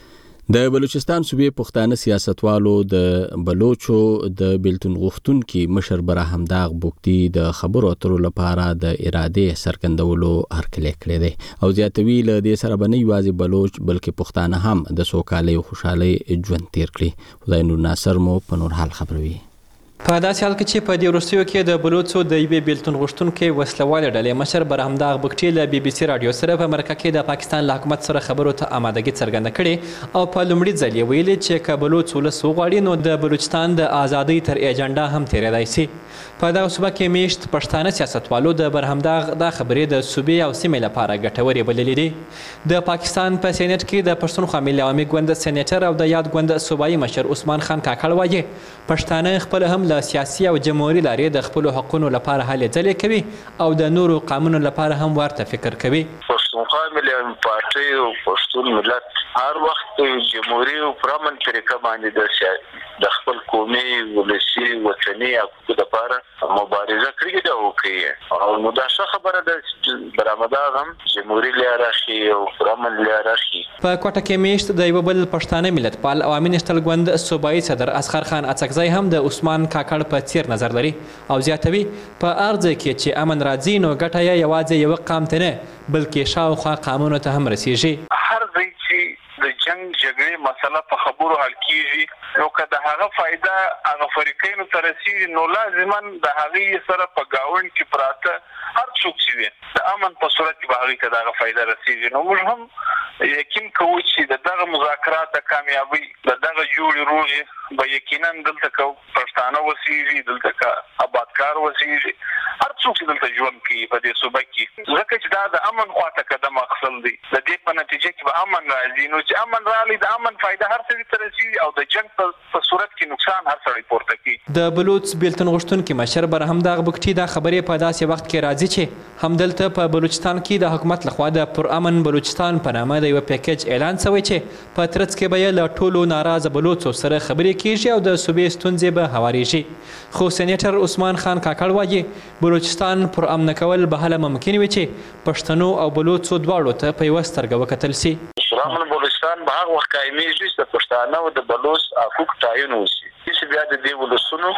د بلوچستان صوبې پښتانه سیاستوالو د بلوچو د بیلتون غوښتونکو مشر برهم داغ بوکتی د خبرو اترو لپاره د اراده سرګندولو هرکلی کړی دی او زیاتوی له دې سره بنې یوازې بلوچ بلکې پښتانه هم د سوکالۍ او خوشحالۍ ژوند تیر کړي. خدای نور ناصر مو په نور حال خبروي. په داسې حال کې چې په دې وروستیو کې د بلوڅو د یوې بیلتون غوښتونکي وسلوالې ډلې مشر برهم داغ بوکټي له BBC رادیو سره په مرکه کې د پاکستان له حکومت سره خبرو ته آمادګي څرګنده کړې او په لومړي ځل یې ویلي چې که بلوڅ ولس وغواړي نو د بلوچستان د ازادۍ تر ایجنډا هم تېرېدای شي. په دغه صوبه کې میشت پښتانه سیاستوالو د برهم داغ دا خبرې د صوبې او سیمې لپاره ګټورې بللې دي. د پاکستان په سینټ کې د پښتونخوا ملي عوامي ګوند سېنیټر او د یاد ګوند صوبایي مشر عثمان خان کاکړ وایي پښتانه خپل هم له سیاسي او جمهوري لارې د خپل حقوقو لپاره هلې ځلې کوي او د نورو قانونو لپاره هم ورته فکر کوي. پښتونخوا ملي پارټي او پښتون ملت هر وخت جمهوري او پرامن طریقه باندې د خپل قومي ولسي وطني حقوقو لپاره مبارزه کړې ده او کوي او نو دا څه خبره ده برآمده هم جمهوري لاره شي او پرامن لاره شي. په کوټه کې میشت د یو بل پښتانه ملتپال عوامي نشتل ګوند صوبایي صدر اسخر خان اڅکزی هم د عثمان کاکړ په څیر نظر لري او زیاتوي په ارزه کې چې امن راځي نو ګټه یې یوازې یو قام ته نه بلکې شاوخوا قامونو ته هم رسیږي. هر ځای چې د جنگ جګړې مسله په خبرو حل کیږي نو که د هغه فائدہ هغه فریقینو ته رسیږي نو لازما د هغې سره په ګاونډ کې پراته هر څوک چې وي د امن په صورت کې به هغې ته د هغه فائدہ رسیږي. نو موږ هم یقین کوو چې د دغه مذاکرات د کامیابۍ د دغه جوړې روغې به یقینا دلته که پښتانه وسیږي دلته که آبادکار وسیږي هر څوک چې دلته ژوند کوي په دې صوبه کې ځکه چې دا د امن خواته قدم اخیستل دی د دې په نتیجه کې به امن راځي نو چې امن راغلی د امن فائدہ هر سړي ته رسیږي او د جنګ په صورت کې نقصان هر سړی پورته کوي. د بلوچ بیلتون غوښتونکي مشر برهم داغ بوکټي دا خبرې په داسې وخت کې راځي چې همدلته په بلوچستان کې د حکومت لخوا د پرامن بلوچستان په نامه د یو پیکیج اعلان شوی چې په ترڅ کې به له ټولو ناراضه بلوچو سره خبرې کیږي او د صوبې ستونزې به هوارېږي. خو سېنیټر عثمان خان کاکړ وایي بلوچستان پرامن کول به هله ممکن وي چې پښتنو او بلوچو دواړو ته په یوه سترګه وکتل سي. پرامن بلوچستان به هغه وخت قایمیږي چې د پښتانه او د بلوچ حقوق تعین وشي چې بیا د دې ولسونو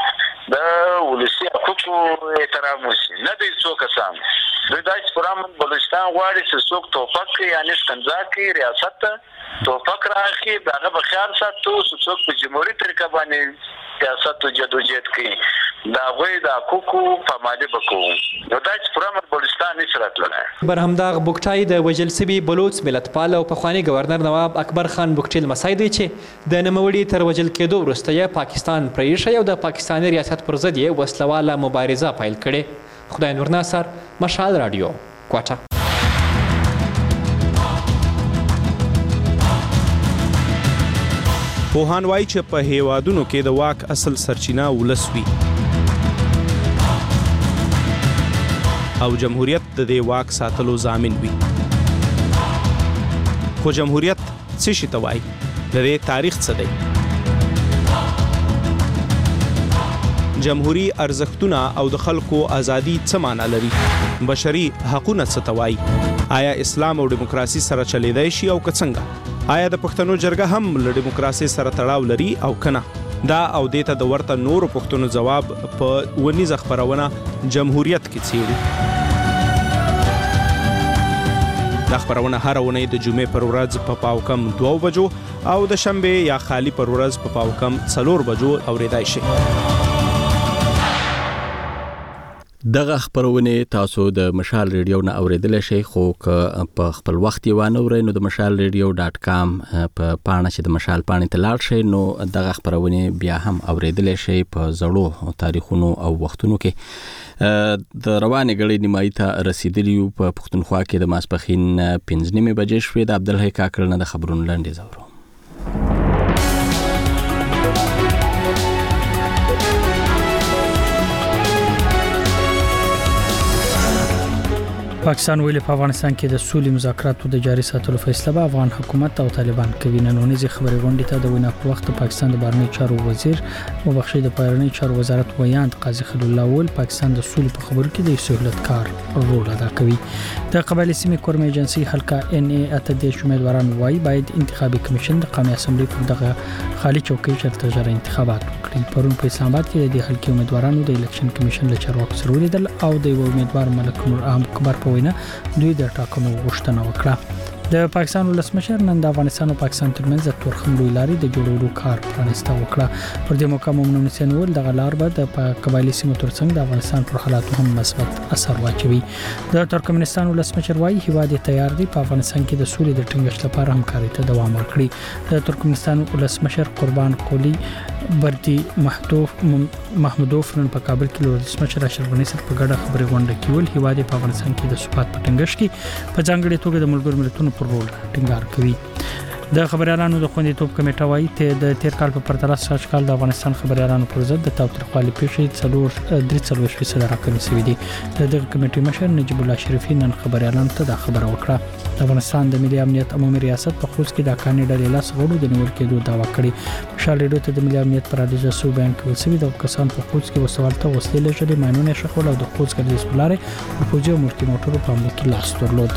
د ولسي حقوقو احترام وشي نه دوی څو کسان دوی دا چې پرامن بلوچستان غواړي چې څوک توپک کوي یعنې شکنجه کوي ریاست ته توپک راخي د هغه به خیال ساتو چې څوک په جمهوري طریقه باندې سیاست جدوجہد کوي د هغوی د حقوقو پامالي به کوو نو دا چې پرامن بلوچستان هېڅ راتللی. برهم داغ بوکټای د وژل سوي بلوچ ملتپال او پخواني ګورنر نواب اکبر خان بوکټي لمسی دی چې د نوموړي تر وژل کېدو وروسته یې پاکستان پرېښی او د پاکستاني ریاست پر ضد یې وسلواله مبارزه پیل کړې. خدای نور ناصر، مشال رادیو، کوټه. پوهان وایي چې په هیوادونو کې د واک اصل سرچینه ولس وي او جمهوریت د دې واک ساتلو ضامن وي. خو جمهوریت څه شي ته وایي؟ د دې تاریخ څه دی؟ جمهوریت ارزښتونه او د خلکو ازادي څه معنی لري؟ بشري حقوقونه څه ته وایي؟ آیا اسلام او دیموکراسي سره چلیدای شي او که څنګه؟ آیا د پښتنو جرګه هم له دیموکراسي سره تړاو لري او کنه؟ دا او دیته د ورته نورو پښتنو جواب په ونیزه خبرونه جمهوریت کې څیړي. دا خبرونه هر ونې د جمعې پر ورځ په پاوکم 2 بجو او د شنبه یا خالی پر ورځ په پاوکم 4 بجو اوریدای شي. دغه خبرونه تاسو د مشال ریډیو نه اوریدل شئ، خو که په خپل وخت یې وانه ورئ نو د mashalradio.com په پاڼه چې د مشال پاڼې ته لاړ شئ نو دغه خبرونه بیا هم اوریدل شئ په زړو تاریخونو او وختونو کې. د روانې غړي نیمایي ته رسیدلیو په پښتونخوا کې د ماسپخین 5:30 بجې شوې. د عبدالحی کاکړ نه د خبرونو لاندې زورو. پاکستان ویلي په افغانستان کې د سولې مذاکراتو د جاري ساتلو فیصله به افغان حکومت او طالبان کوي. نن ورځ خبري غونډې ته د وینا په وخت پاکستان د بهرنی چارو وزیر مبخشي د بهرنی چارو وزارت ویاند قاضي خلیل الله ول پاکستان د سولې په خبرو کې د سہولتکار رول ادا کوي. د قبایلی سیمې کورم ایجنسی حلقه NA اتدې امیدواران وایي باید انتخابي کمیشن د قومي اسمبلی په دغه خالي چوکۍ چرته جره انتخابات وکړي. پرون په اسلام آباد کې د حلقې امیدوارانو د الیکشن کمیشن له چارواکو سره ولیدل او د امیدوار ملک نور احمد کبر په وینا دوی د ټاکنو غوښتنه وکړه. د پاکستان ولسمشر نن د افغانستان او پاکستان ترمنځ د تورخم لوی لارې د جوړولو کار پرانسته وکړه. پر دې موقع مومن حسین ول د غلار به د قبایلی سیمو ترڅنګ د افغانستان پر حالاتو هم مثبت اثر واچوي. د ترکمنستان ولسمشر وايي هیواد تیار دی په افغانستان کې د سولې د ټینګښت لپاره همکاري ته دوام ورکړي. د ترکمنستان ولسمشر قربان قولی بردی محمودوف نن په کابل کې ولسمشر اشرف غنی سره په ګډه خبري غونډه کې ول هیواد په افغانستان کې د ثبات په ټینګښت کې په ځانګړي توګه د ملګرو ملتونو پر رول ټینګار کوي. د خبريالانو د خوندیتوب کمیټه وايي ته د تیر کال په پرتله سږ کال د افغانستان خبريالانو پر ضد د تاوتریخوالي پیښې 3.3% راکمې شوې دي. د کمیټې مشر نجیب الله شریفي نن خبريالانو ته دا خبره وکړه. د افغانستان د ملي امنیت عمومي ریاست په خوست کې د کانې ډلې لاس غوړو د نیول کېدو دعوا کړې. مشال ریډیو ته د ملي امنیت پر اډیجه سو بیان کول سوي د کسان په خوست کې وسوالته وسلې لري ماینونه شخول او د خوست ګرځي سپلاره په فوجي ملکی موټرو په عمل کې لاس درلود.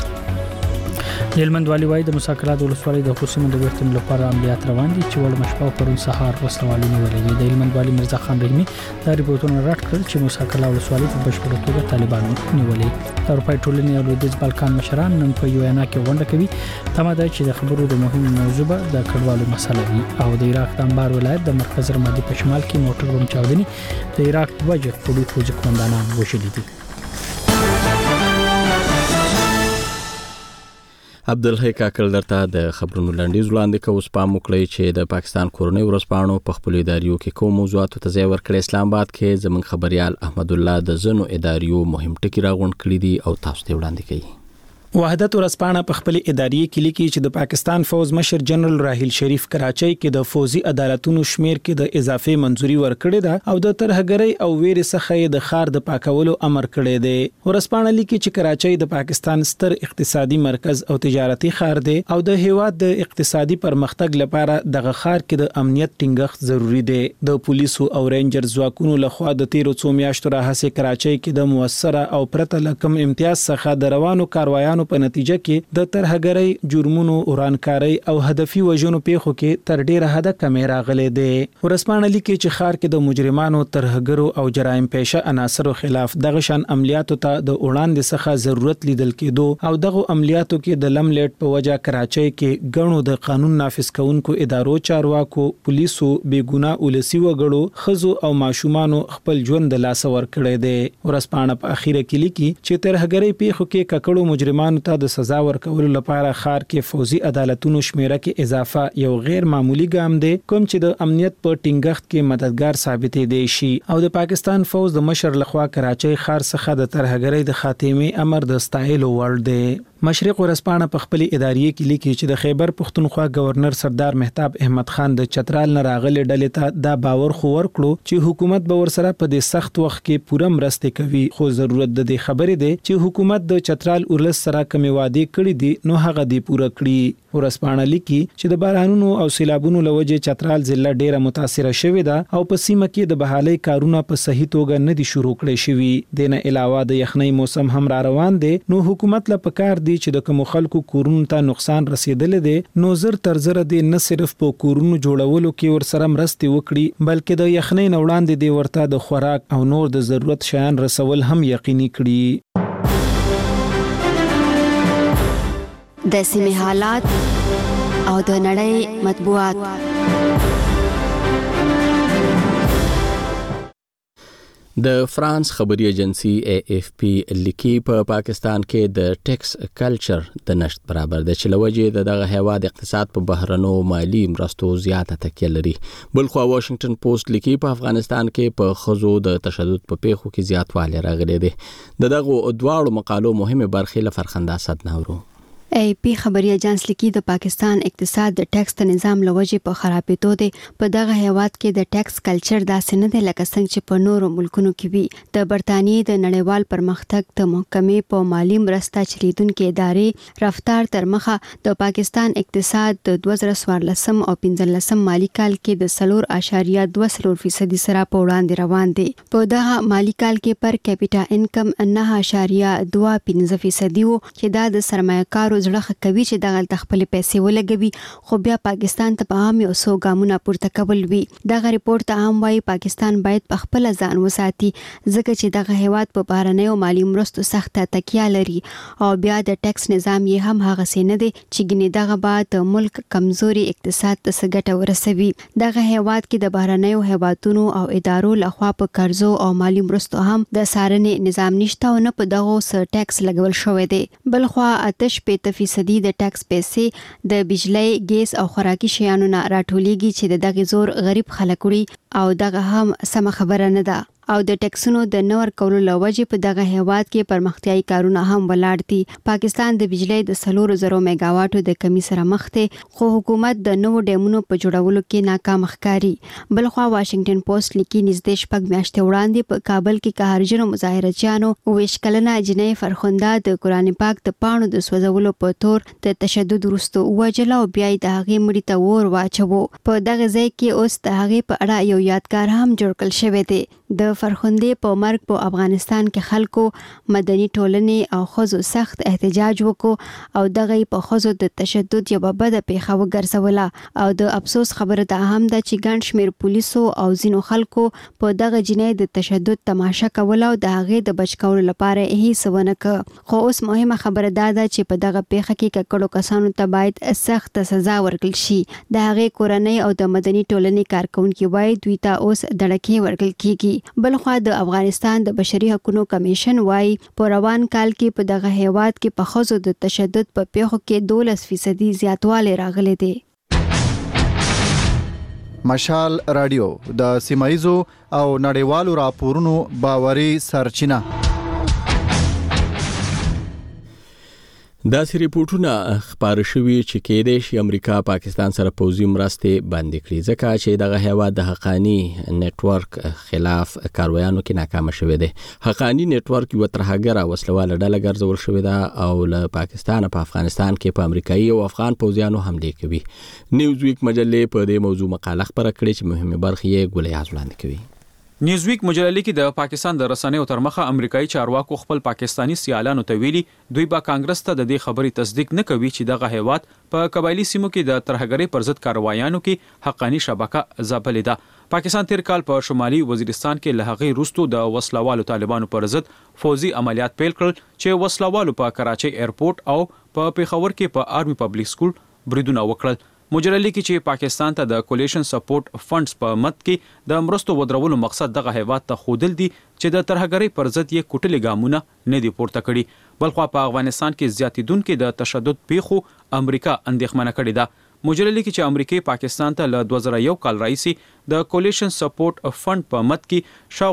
د هلمند والي وايي د مساکرات ولسوالۍ د خصوصي د ورتم لپاره عملیات روان دي چې ول مشپاو پرون سهار وسلوالي نیولې دي. د هلمند والي مرزا خان رحیمي دا ریپورتونه راټ کړل چې مساکرات ولسوالۍ په بشپړه توګه طالبانو نیولې. د اروپای ټولنې او لویدیځ بالکان مشران نن په یونا کې غونډه کوي. تمه ده چې د خبرو د مهم موضوع به د کډوالو مسله وي. او د عراق د انبار ولایت د مرکز رمادي په شمال کې موټر بم چاودنې د عراق وجه فوجي قومندانان وشلي دي. عبدالحی کاکړ درته د خبرونو لاندې وړاندې کوم سپام وکړي چې د پاکستان کورنۍ ورځپاڼو په خپل اداریو کې کوم موضوعاتو ته ځای ورکړي. اسلام آباد کې زموږ خبريال احمد الله د زنو اداریو مهم ټکی راغونډ کړی دي او تاسو ته وړاندې کوي. وحدت ورځپاڼه په خپل اداري کې لیکي چې د پاکستان فوج مشر جنرال راحیل شریف کراچۍ کې د فوزي عدالتونو شمیر کې د اضافي منځوري ورکړې ده او د ترهګرۍ او ویر څخه د خار د پاکولو امر کړی دی. ورځپاڼه لیکي چې کراچۍ د پاکستان ستر اقتصادي مرکز او تجارتي ښار دی او د هیواد د اقتصادي پرمختګ لپاره د ښار کې د امنیت ټینګښت ضروری دی. د پولیسو او رینجر ځواکونو لخوا د 13 میاشتو راهیسې کراچۍ کې د موثره او پرته لکم امتیاز څخه د روانو کاروایانو په نتیجه کې د ترهګرۍ جرمونو اورانکاري او هدفي وژنو پیښو کې تر ډیره حد کمې راغلي دي. ورسپانه لیکي چې ښار کې د مجرمانو ترهګرو او جرایم پیشه عناصرو خلاف دغه شان عملیاتو ته د وړاندې څخه ضرورت لیدل کېدو او دغه عملیاتو کې د لملیټ په وجه کراچۍ کې غنو د قانون نافذ کوونکو ادارو چارواکو پولیسو بیګونا ولسی وګړو خزو او ماشومانو خپل ژوند د لاس ور کړی دی. ورسپانه په اخیره کې لیکي چې ترهګرۍ پیښو کې ککړو مجرمانو ته د سزا ورکولو لپاره ښار کې فوزي عدالتونو شمیره کې اضافه یو غیر معمولی ګام دی کوم چې د امنیت په ټینګښت کې مددگار ثابتې دی شي او د پاکستان فوج د مشر لخوا کراچۍ ښار څخه د ترهګرۍ د خاتمه امر د ستایلو وړ دی. مشرق ورځپاڼه په خپل ادارې کې لیکي چې د خیبر پښتونخوا گورنر سردار مهتاب احمد خان د چترال نه راغلي ډلې ته دا باور خو ورکړو چې حکومت به ورسره په دې سخت وخت کې پوره مرسته کوي، خو ضرورت د دې خبرې دی چې حکومت د چترال ورلس سره کومې وعده کړې دي نو هغه دې پوره کړي. ورځپاڼه لیکي چې د بارانونو او سیلابونو لوجه چترال ضلع ډیره متاثره شوې ده او په سیمه کې د بحالۍ کارونه په صحیح توګه نه دي شروع کړي شوي. د نه علاوه د یخنۍ موسم هم را روان دی نو حکومت له پکار دی چې د کوم خلکو کورونو ته نقصان رسیدل دي نو زر تر زر دی نه صرف په کورونو جوړولو کې ورسره مرستې وکړي بلکې د یخنۍ نه وړاندې دی ورته د خوراک او نور د ضرورت شیان رسول هم یقیني کړي. د سیمې حالات او د نړۍ مطبوعات. د فرانس خبري ایجنسی AFP لیکي په پاکستان کې د ټیکس کلچر د نشت برابر د چلوجې دغه هیواد اقتصاد په بهرنو مالی مرستو زیاته تکیه لري. بلخو واشنگټن پوسټ لیکي په افغانستان کې په خزو د تشدد په پیښو کې زیاتوالی راغلی دی. دغه دواړو مقالو مهمه برخې له فرخنده اسد نورو. AFP خبري اجانس لیکي د پاکستان اقتصاد د ټیکس ته نظام لوجې په خرابېدو دی. په دغه هیواد کې د ټیکس کلچر داسې نه دی لکه څنګه چې په نورو ملکونو کې وي. د برتانیې د نړیوال پرمختګ د محکمې په مالی مرسته چلیدونکو ادارې رفتار تر مخه د پاکستان اقتصاد د 2014 او 15 مالی کال کې د 4.2% سره په وړاندې روان دی. په دغه مالی کال کې پر کیپټا انکم 9.2% وو چې دا د سرمایه‌کارو زړه کوي چې دغه خپل پیسې ولګوي خو بیا پاکستان ته په عام یو سو ګامونه پورته کول وی. دغه ریپورت ته هم وايي پاکستان باید په خپل ځان وساتي ځکه چې دغه هیواد په بهرنیو مالی مرستو سخته تکیه لري او بیا د ټیکس نظام یې هم هغه سینه دی چې ګنې دغه بعد ملک کمزوري اقتصاد ته سګټه ورسوي. دغه هیواد کې د بهرنیو هیوادونو او ادارو لخوا په قرضو او مالی مرستو هم د څارنې نظام نشته او نه په دغه سر ټیکس لګول شوی دی. بلخوا 8% د ټیکس پیسې د بجلی، ګیس او خوراکي شیانو نه راټولېږي چې دغه زور غریب خلک وړي او دغه هم سم خبره نه ده. او د ټیکسونو د نور کولو لوجې په دغه هیواد کې پرمختیايي کارونه هم ولاړ دي. پاکستان د بجلی د 300 میگاواټو د کمی سره مخ دی خو حکومت د نوو ډیمونو په جوړولو کې ناکام ښکاري. بلخوا واشنگټن پوسټ لیکي نږدې شپږ میاشتې وړاندې په کابل کې قهرجنو مظاهرچیانو 20 کلنه جنۍ فرخنده د قرآن پاک د پاڼو د سوځولو په تور د تشدد وروسته وجله او بیا د هغې مړی ته ور واچوه. په دغه ځای کې اوس د هغې په اړه یو یادګار هم جوړ کړل شوی دی. د فرخندې په مرګ په افغانستان کې خلکو مدني ټولنې او خزو سخت احتجاج وکړو او دغه په خزو د تشدد یو بده پیښه وګرځوله او د افسوس خبره ده هم ده چې ګڼ شمېر پولیسو او ځینو خلکو په دغه جنۍ د تشدد تماشا کوله او د هغې د بچ کولو لپاره هیڅ ونه کړ. خو اوس مهمه خبره ده چې په دغه پیښه کې ککړو کسانو ته باید سخت سزا ورکړل شي. د هغې کورنۍ او د مدني ټولنې کارکونکو باید دوی ته اوس دړکې ورکړل کیږي. بلخوا د افغانستان د بشري حقوقو کمیشن وايي په روان کال کې په دغه هیواد کې په خزو د تشدد په پیښو کې 12% زیاتوالی راغلی دی. مشال رادیو د سیمایزو او نړیوالو راپورونو باوري سرچینه. داسې ریپورتونه خبر شوي چې کېدای شي امریکا پاکستان سره پوځي مرستې بندي کړي ځکه چې دغه هیواد د حقانی نتورک خلاف کاروایانو کې ناکام شوی دی. حقانی نتورک یو ترهګره وسلواله ډله ګرځول شوې ده او له پاکستان په افغانستان کې په امریکایي او افغان پوځیانو حمله کوي. نیوزویک مجلې په دې موضوع مقاله خبره کړې چې مهمه برخه یې ګولیاز وړاندې کوي. نیوزویک مجله لیکي د پاکستان د رسنیو تر مخه امریکایي چارواکو خپل پاکستانی سیالانو ته ویلي دوی به کانګرس ته د دې خبرې تصدیق نه کوي چې دغه هیواد په قبایلی سیمو کې د ترهګرۍ پر ضد کاروایانو کې حقانی شبکه ځپلې ده. پاکستان تیر کال په شمالي وزیرستان کې له هغې وروسته د وسلوالو طالبانو پر ضد فوزي عملیات پیل کړل چې وسلوالو په کراچۍ ایرپورټ او په پیښور کې په آرمي پبلک سکول بریدونه وکړل. مجله لیکي چې پاکستان ته د کولیشن سپورټ فندز په مد کې د مرستو ودرولو مقصد دغه هیواد ته خودل دي چې د ترهګرۍ پر ضد یې کوټلې ګامونه نه دي پورته کړي. بلخوا په افغانستان کې زیاتیدونکو د تشدد پیښو امریکا اندېښمنه کړې ده. مجله لیکي چې امریکا پاکستان ته له 2001 کال راهیسې د کولیشن سپورټ فند په مد کې شاوخوا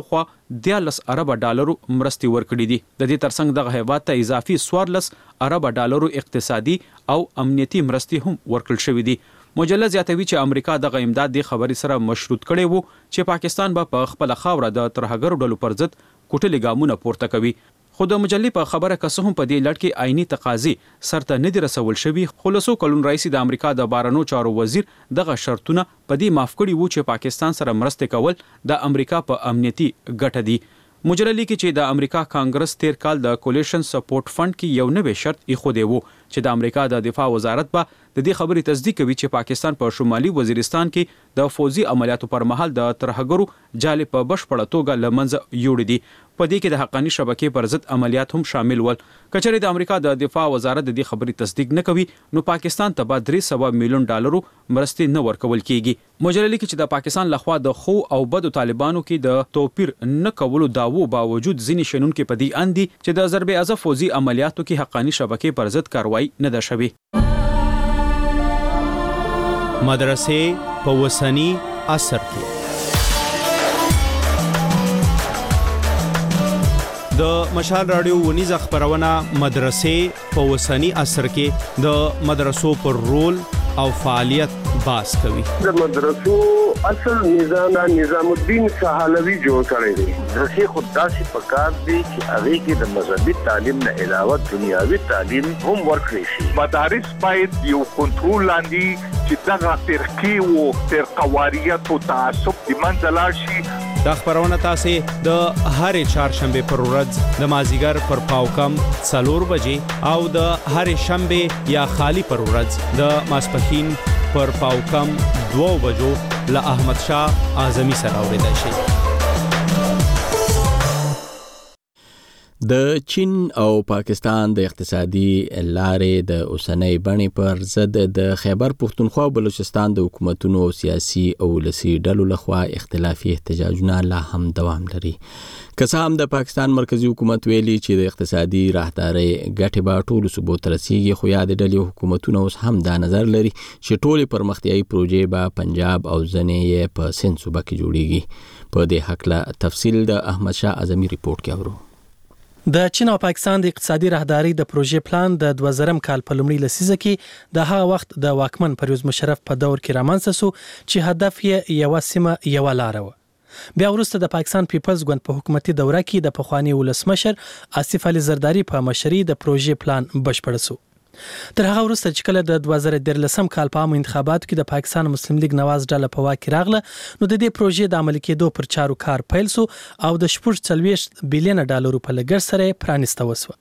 $13 ارب ډالرو مرستي ورکړي دي. د دې ترڅنګ دغه هیواد ته اضافي $14 ارب ډالرو اقتصادي او امنیتي مرستي هم ورکړل شوې دي. مجله زیاتوي چې امریکا دغه امداد د خبري سره مشروط کړي وو چې پاکستان به په خپل خاوره د ترهګرو ډلو پر ضد کوټلې ګامونه پورته کوي. خو د مجلې په خبره که څه هم په دې لړ کې عیني تقاضي سرته نه دي رسول شوي، خو له څو کلونو راهیسې د امریکا د بهرنیو چارو وزیر دغه شرطونه په دې معاف کړي وو چې پاکستان سره مرستې کول د امریکا په امنیتي ګټه دي. مجله لیکي چې د امریکا کانګرس تیر کال د کولیشن سپورټ فند کې یو نوې شرط ایښودی وو چې د امریکا د دفاع وزارت به د دې خبرې تصدیق کوي چې پاکستان په شمالي وزیرستان کې د فوزي عملیاتو پر مهال د ترهګرو جالب په بشپړه توګه له منځه یوړي دي. په دې کې د حقاني شبکې پر ضد عملیات هم شامل ول. کچېرې د امریکا د دفاع وزارت د دې خبرې تصدیق نه کوي نو پاکستان ته به $300 میلیون مرستې نه ورکول کیږي. مجله لیکي چې د پاکستان لخوا د خو او بدو طالبانو کې د توپیر نه کولو داوو باوجود ځینې شنونکو په دې اندي چې د ضرب اعظم فوزي عملیاتو کې حقاني شبکې پر ضد کاروایی نه ده شوې. مدرسې په وسنی عصر کې د مشال رادیو ونیزه خبرونه مدرسې په وسنی عصر کې د مدرسو پر رول او فعالیت باس کوي. د مدرسو اصل نظام الدین سهالوی جوړ کړی دی. مدرسې خود داسې پکار دي چې هغه کې د مذهبي تعلیم نه علاوه دنیاوي تعلیم هم ورکړي شي. مدارس باید یو کنټرول لاندې چې دغه فرقې او فرقواریت او تعصب د منځ لاړ شي. دا خبرونه تاسو د هرې چهارشنبه پر ورځ د مازیګر پر پاوکم 4 بجې او د هرې شنبه یا خالی پر ورځ د ماسپښین پر پاوکم 2 بجو له احمد شاه اعظمي سره اوریدای شي. د چین او پاکستان د اقتصادي لارې د اوسنۍ بڼې پر ضد د خیبر پښتونخوا بلوچستان د حکومتونو او سیاسي او ولسي ډلو لخوا اختلافي احتجاجونه لا هم دوام لري. که څه هم د پاکستان مرکزی حکومت ویلي چې د اقتصادي راهدارۍ ګټې به ټولو صوبو ته رسیږي، خو یاد ډلې حکومتونه اوس هم دا نظر لري چې ټولې پرمختیایي پروژې به پنجاب او ځینې یې په سند صوبه کې جوړیږي. په دې هکله تفصیل د احمد شاه اعظمي ریپورت کې اورو. د چین او پاکستان د اقتصادي راهدارۍ د پروژې پلان د 2000 کال په لومړي لسیزه کې د هغه وخت د واکمن پرویز مشرف په دور کې رامنځته شو چې هدف یې یو سیمه یو لار و. بیا وروسته د پاکستان پیپلز ګوند په حکومتي دوره کې د پخوانی ولسمشر آصف علي زرداری په مشرۍ د پروژې پلان بشپړ شو. تر هغه وروسته چې کله د 2013 کال په عامه انتخاباتو کې د پاکستان مسلم لیگ نواز ډله په واک کې راغله نو د دې پروژې د عملي کېدو پر چارو کار پیل شو او د $40 بلین په لګښت سره پرانیسته وسوه.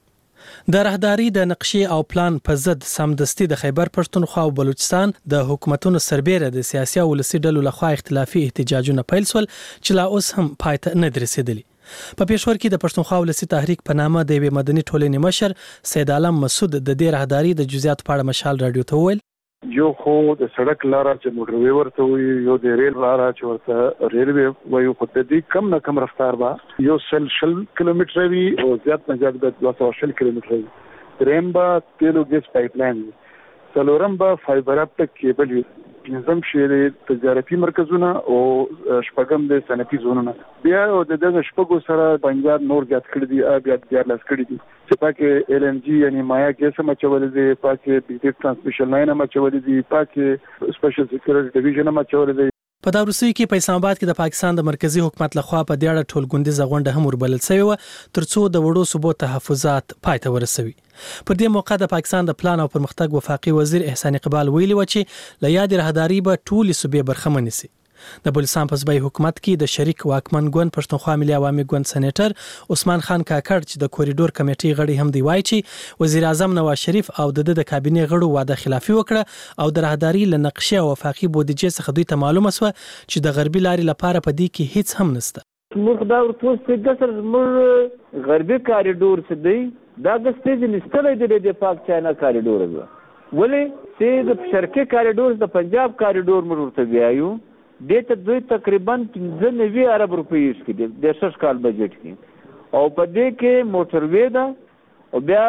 د راهداري د نقشې او پلان په ضد سمدستي د خیبر پښتونخوا او بلوچستان د حکومتونو سربېره د سیاسي او ولسي ډلو لخوا اختلافي احتجاجونه پیل شول چې لا اوس هم پای ته نه رسیدلي. په پېښور کې د پښتونخوا ولسي تحریک په نامه د یوې مدني ټولنې مشر سید عالم مسعود د دې راهداري د جزئیات په اړه مشال رادیو ته وویل. یو خو د سړک لار چې موټروي ورته وي، یو د ریل لار چې ورته ریلوي وایو، خو د دې کم نه کم رفتار با یو 100 کیلومتر وي او زیات نه زیات د 200 کیلومتر وي. دریم با تیلو ګیس پایپ لاین، څلورم با فایبر اپټک کیبل وي، پنځم شی تجارتي مرکزونه او شپږم د صنعتي زونونه. بیا د دغه شپږو سره پنجاب نور زیات کړی دی، بیا د لاس کړی دي چې پاکه LNG یعنی مایا ګیس مچول دي، پاکه بجلی ترانسمیشن لاین مچول دي، پاکه سپیشل سکیورټي ډیویژن مچول دي. په دا وروستیو کې په اسلام آباد کې د پاکستان د مرکزی حکومت لخوا په دې اړه ټولګوندیزه غونډه هم وربلل شوې وه ترڅو د وړو صوبو تحفظات پای ته ورسوي. پر دې موقع د پاکستان د پلان او پرمختګ وفاقي وزیر احسان اقبال ویلي و چې له یاد راهداري به ټولې صوبې برخمن شي. د بلوچستان په صوبایي حکومت کې د شریک واکمن ګوند پښتونخوا ملي عوامي ګوند سېنیټر عثمان خان کاکړ چې د کوریډور کمیټې غړي هم دی وایي چې وزیر اعظم نواز شریف او د کابینې غړو واده خلافي وکړه او د راهداري له نقشې او وفاقي بودیجې څخه دوی ته معلومه شوه چې د غربي لارې لپاره په دې کې هیڅ هم نشته. موږ دا ورته چې د سر موږ غربي کاریډور څه دی دا د ستېج نستلې د پاک چاینا کاریډور دی، ولې چې د شرقي کاریډور د پنجاب کاریډور موږ ورته وایو دته دوی تقریبا 90 ارب روپۍ کېږي د 6 کال بجټ کې، او په دې کې موټروي ده او بیا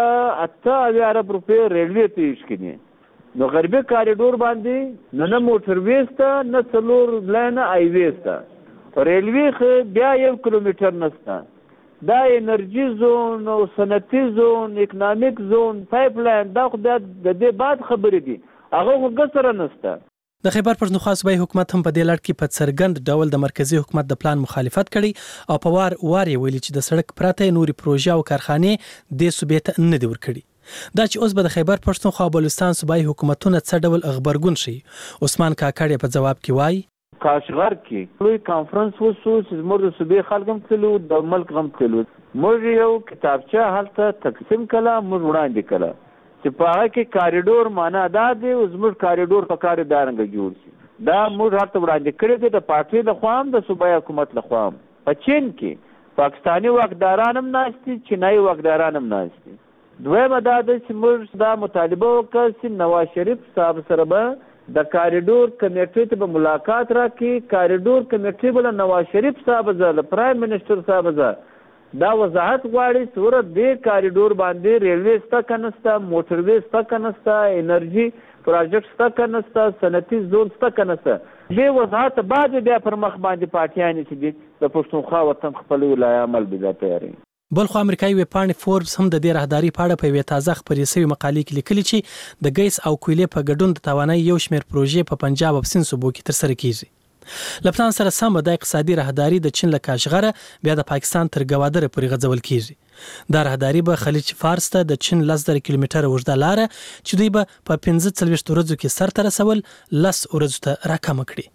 8 ارب روپۍ ریلوي پیش کېږي. نو غربي کاریډور باندې نه موټروي سته نه څلور لاین هایوي سته، ریلوی بیا 1 کیلومتر نشته، دا انرژي زون او صنعتي زون اکنامیک زون پایپ لاین دا خو د دې بعد خبرې دي، هغه خو ګسره نشته. د خیبر پښتونخوا صوبایي حکومت هم په دې لړ کې په څرګند ډول د مرکزی حکومت د پلان مخالفت کړي او په وار یې ویلي چې د سړک پرته نوري پروژې او کارخانې د صوبې ته نه دي ورکړي. دا چې اوس به د خیبر پښتونخوا او بلوچستان صوبایي حکومتونه څه ډول خبرګون شي. عثمان کاکړ په جواب کې وایي کاشغر کې لوی کانفرنس وسو چې زموږ د صوبې خلک هم تلو، د ملک هم تلو، موږ یو کتابچه هلته تقسیم کړه، موږ وړاندې کړه چې په هغه کې کاریډور معنا دا دی او زموږ کاریډور په کار دارنګ جوړ شي. دا موږ هلته وړاندې کړی دی د پارټۍ له خوا هم د صوبایي حکومت له خوا هم. په چین کې پاکستاني واکداران هم ناست دي، چینایي واکداران هم ناست دي. دویمه دا ده چې موږ دا مطالبه وکړه چې نواز شریف صاحب سره به د کاریډور کمیټې ته به ملاقات راکړي. کاریډور کمیټې به له نواز شریف صاحب زه له پرایم منسټر صاحب زه دا وضاحت غواړي چې ورته دې کاریډور باندې ریلوی ستا کنستا، موټروي ستا کنستا، انرژي پروجیکټ ستا کنستا، صنعتي زون ستا کنستا. دې وضاحت بعد بیا پر مخ باندې پارټیانې چې دي د پښتونخوا وطن خپل ولایت عمل بیا تیاری. بلخو امریکایي ویبپاڼې فوربس هم د دې راهداري په اړه په یوه تازه خپرې شوې مقالې کې لیکلي چې د ګیس او کویلې په ګډون د توانایي یو شمېر پروژې په پنجاب او سند صوبو کې ترسره کیږي. لپټان سره سم د اقتصادي راهداري د چین له کاشغره بیا د پاکستان تر ګوادره پورې غځول کیږي. دا راهداري به خلیج فارس ته د چین 10 کیلومتره اوږده لاره چې دوی به په 45 ورځو کې سرته رسول 10 ورځو ته راکمه کړي.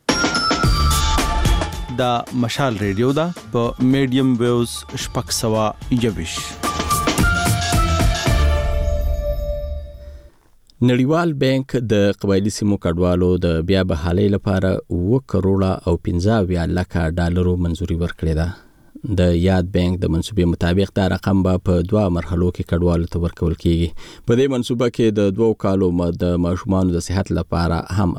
دا مشال ریډیو دا په میډیم ویوز شپږ سوه یویش. نړیوال بانک د قبایلی سیمو کډوالو د بیا بحالۍ لپاره 2 کروڑه او 15 لکه ډالرو منځوري ورکړې ده. د یاد بانک د منصوبې مطابق دا رقم به په 2 مرحلو کې کډوالو ته ورکول کیږي. په دې منصوبه کې د 2 کالو د ماشومانو د صحت لپاره هم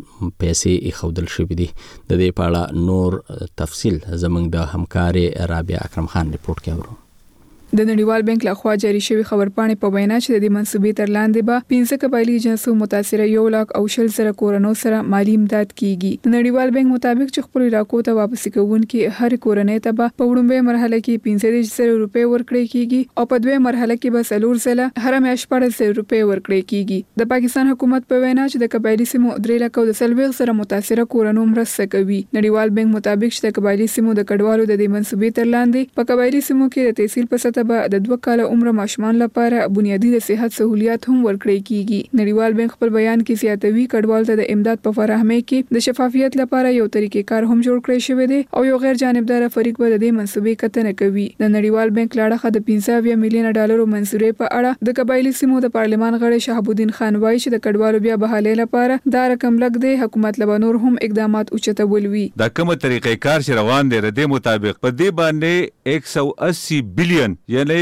پیسې ایښودل شوې دي. د دې په اړه نور تفصیل زموږ د همکارې رابعه اکرم خان ریپورت کې اورو. د نړیوال بانک لخوا جاری شوی خبرپاڼې په وینا چې د دې منصوبې تر لاندې به 15 قبایلی جنسو متاثره 1,20,000 کورونو سره مالی امداد کیږي. د نړیوال بانک مطابق چې خپل علاقو ته واپسی کوونکې هر کورنۍ ته به په وړاندې مرحله کې 15,000 روپۍ ورکړي کیږي او په دوه مرحله کې به 4,000 هر میاشت 14,000 روپۍ ورکړي کیږي. د پاکستان حکومت په وینا چې د قبایلی سیمو 3,40,000 سره متاثره کورونو مرسته کوي. نړیوال بانک مطابق چې د قبایلی سیمو د کډوالو د دې منصوبې تر لاندې په قبایلی سیمو کې د تحصیل په سطح به د 2 کاله عمر ماشومان لپاره بنیادی د صحت سہولیات هم ورکړي کیږي. نړیوال بانک خپل بیان کې زیاتوي کډوال ته د امداد په فراهمۍ کې د شفافیت لپاره یو طریقې کار هم جوړ کړی شوی دی او یو غیر جانبدار فریق به د دې منصوبې کتنه کوي. د نړیوال بانک لاړه د 15 میلیون ډالرو منځوري په اړه د قبایلی سیمو د پارلمان غړي شهاب الدین خان وایي چې د کډوالو بیا بحالۍ لپاره دا رقم لګ دی. حکومت لبنور هم اقدامات اوچته ولوي. دا کومه طریقې کار چې روان دی د مطابق په دې باندې 180 بلین یعنی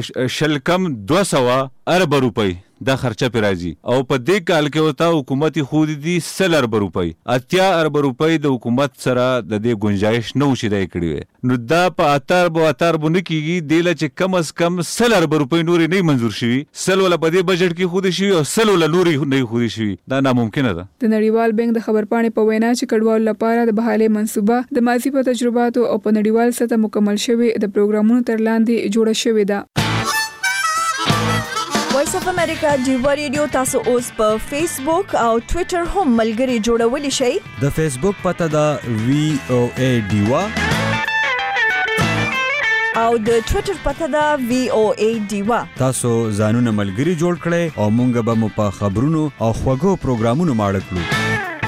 شلکم 200 ارب روپۍ دا خرچه پر راځي او په دې کال کې وتا حکومت خو دي 100 ارب روپۍ 80 ارب روپۍ د حکومت سره د دې گنجائش نه وشي دی کړی. نو دا په اتر بونه کېږي د لچ کم از کم 100 ارب روپۍ نوري نه منزور شوی 100 ولا په دې بجټ کې خو شي او 100 ولا نوري نه خو شي. دا ناممکن ده. د نړیوال بانک د خبرپاڼې په وینا چې کډوالو لپاره د بحالۍ منصوبه د ماضي په تجرباتو او په نړیوال سطح مکمل شوی د پروګرامونو تر لاندې جوړه شوې ده. وایس اف امریکا ډیوا ریډیو تاسو اوس په فیسبوک او ټوئیټر هم ملګري جوړولی شئ. د فیسبوک پته دا VOA ډیوا او د ټوئیټر پته دا VOA ډیوا. تاسو ځانونه ملګري جوړ کړئ او مونږ به مو په خبرونو او خوږو پروګرامونو ماړه کړو.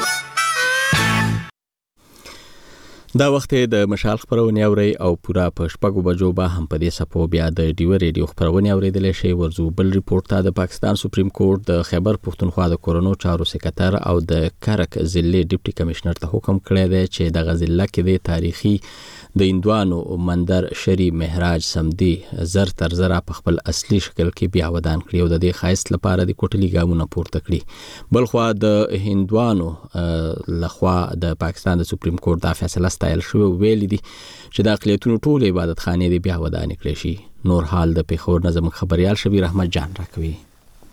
دا وخت د مشال خبرونه اوري او پورا په شپږو بجو به هم په دې سپو بیا د ډیو ریډیو خبرونه اوریدل شي. ورزو بل ریپورت ته د پاکستان سپریم کورټ د خیبر پښتونخوا د کورونو چارو سکرټر او د کرک ضلع ډیپټي کمشنر ته حکم کړی دی چې د غزله کې د تاریخي د اندوانو مندر شری مهراج سمدي زر تر زره په خپل اصلي شکل کې بیا ودان کړی او د دې خاص لپاره د کوټلی ګامونه پورته کړی. بلخوا د هندوانو لخوا د پاکستان د سپریم کورټ د فیصله ستایل شو ویل دي چې د اقلیتونو ټول عبادت خانې د بیا ودان کړي شي. نور حال د پیښور نظم خبريال شبیر احمد جان راکوي.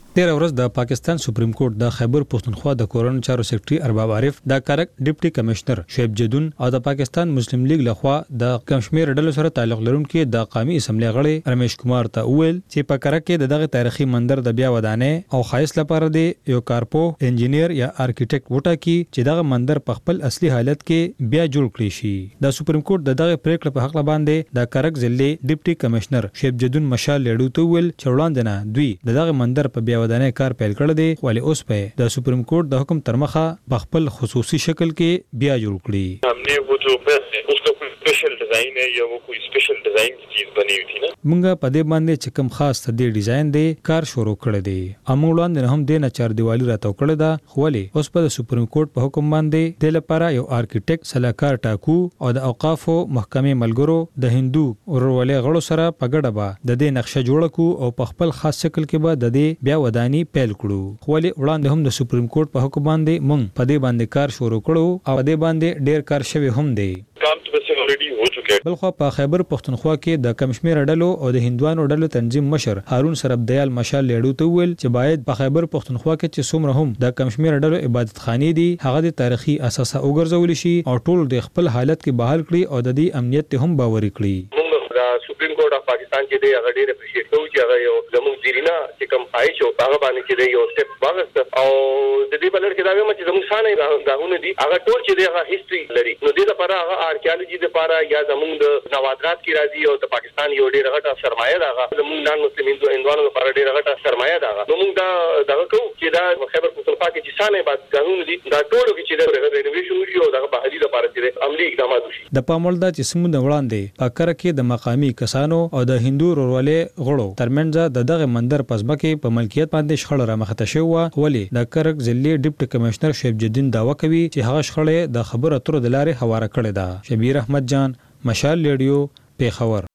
13 ورځ د پاکستان سپریم کورټ د خیبر پښتونخوا د کورن چارو سیکریټري ارباب عارف د کارک ډیپټي کمشنر شعیب جدون او د پاکستان مسلم لیگ لخوا د کشمیر ډلو سره تعلق لرونکي د قومي اسمبلی غړي رمیش کمار ته ویل چې په کارک کې دغه تاریخي منظر د بیا ودانې او خایس لپاره دی یو کارپو انجینیر یا ارکیټیکټ وټا کی چې دغه منظر په خپل اصلي حالت کې بیا جوړ کړی شي د سپریم کورټ دغه پریکړه په حق باندې د کارک ضلع ډیپټي کمشنر شعیب جدون مشال لیډو ته ویل چې وړاندې نه دوی دغه منظر په بیا ودانې کار پیل کړ دی ولی اوس په د سپریم کورټ د حکم تر مخه بخپل خصوصي شکل کې بیا جوړ کړی हमने वो जो उसका कोई स्पेशल डिजाइन है या वो कोई स्पेशल डिजाइन की चीज बनी हुई थी ना مونږ په دې باندې چې کوم خاص تدې ډیزاین دی کار شروع کړی دی اموړان نه هم د نچار دیوالی راته کړی دا خولی اوس په سپریم کورټ په حکم باندې د لپاره یو ارکیټیکټ سلاکار ټاکو او د اوقافو محکمې ملګرو د هندو ورولې غړو سره په ګډه به د دې نقشه جوړ کو او په خپل خاص شکل کې به د دې بیا ودانی پیل کړو خولی وړاندې هم د سپریم کورټ په حکم باندې مونږ په دې باندې کار شروع کړو او د دې باندې ډیر کار شوی هم دی काम तो वैसे ऑलरेडी हो चुका है بلخو په خیبر پښتونخوا کې د کمشمیر ډلو او د هندوانو ډلو تنظیم مشر هارون سربدیال مشال لیډو ته ویل چې باید په خیبر پښتونخوا کې چې څومره هم د کمشمیر ډلو عبادت خانې دي هغه د تاریخي اساسه وګرځول شي او ټول د خپل حالت کې بحال کړي او د دې امنیت هم باوري کړي सुप्रीम कोर्ट ऑफ पाकिस्तान के दे अगर डेर अप्रिशिएट को कि अगर यो जमुन जीरिना के कम फाइश हो बागा बाने के दे यो स्टेप बागस्त और दे बलर के दावे में जमुन साने गाहुने दी अगर टोल के दे अगर हिस्ट्री लरी नो दे पारा अगर आर्कियोलॉजी दे पारा या जमुन नवादरात की राजी और पाकिस्तान यो डेर अगर सरमाया दागा जमुन नान मुस्लिम हिंदुआनो के पारा डेर अगर सरमाया दागा नो मुंग दा को कि दा खैबर पख्तूनख्वा के जिसाने बात गाहुने दी दा टोल के चिदे रेनोवेशन हुई और दा बहाली दा पारा चिदे अमली इकदामात हुई د پامولدا چې سمون وړاندې پاکر کې د مقامی کسانو او د هندو رورولې غړو ترمنځ دغه منظر پزمکه په ملکیت باندې شخړه را مخته شو ولی د کرک ضلع ډیپټي کمشنر شعیب جدین داوا کوي چې هغه شخړه د خبر اترو د لارې حواله کړې ده شبیر احمد جان مشال لیډیو پیښور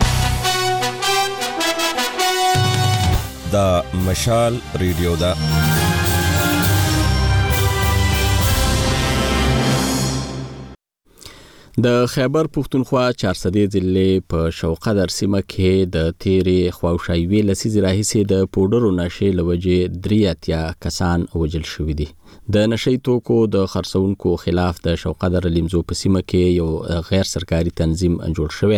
دا مشال ریډیو دا د خیبر پښتونخوا 400 ضلع په شوقدر سیمه کې د تیرې خواوشایوي لسیز راهیسي د پودرو نشي لوجه دریاتیا کسان وجل شوې دي د نشي توکو د خرڅونکو خلاف د شوقدر لیمزو په سیمه کې یو غیر سرکاري تنظیم جوړ شوی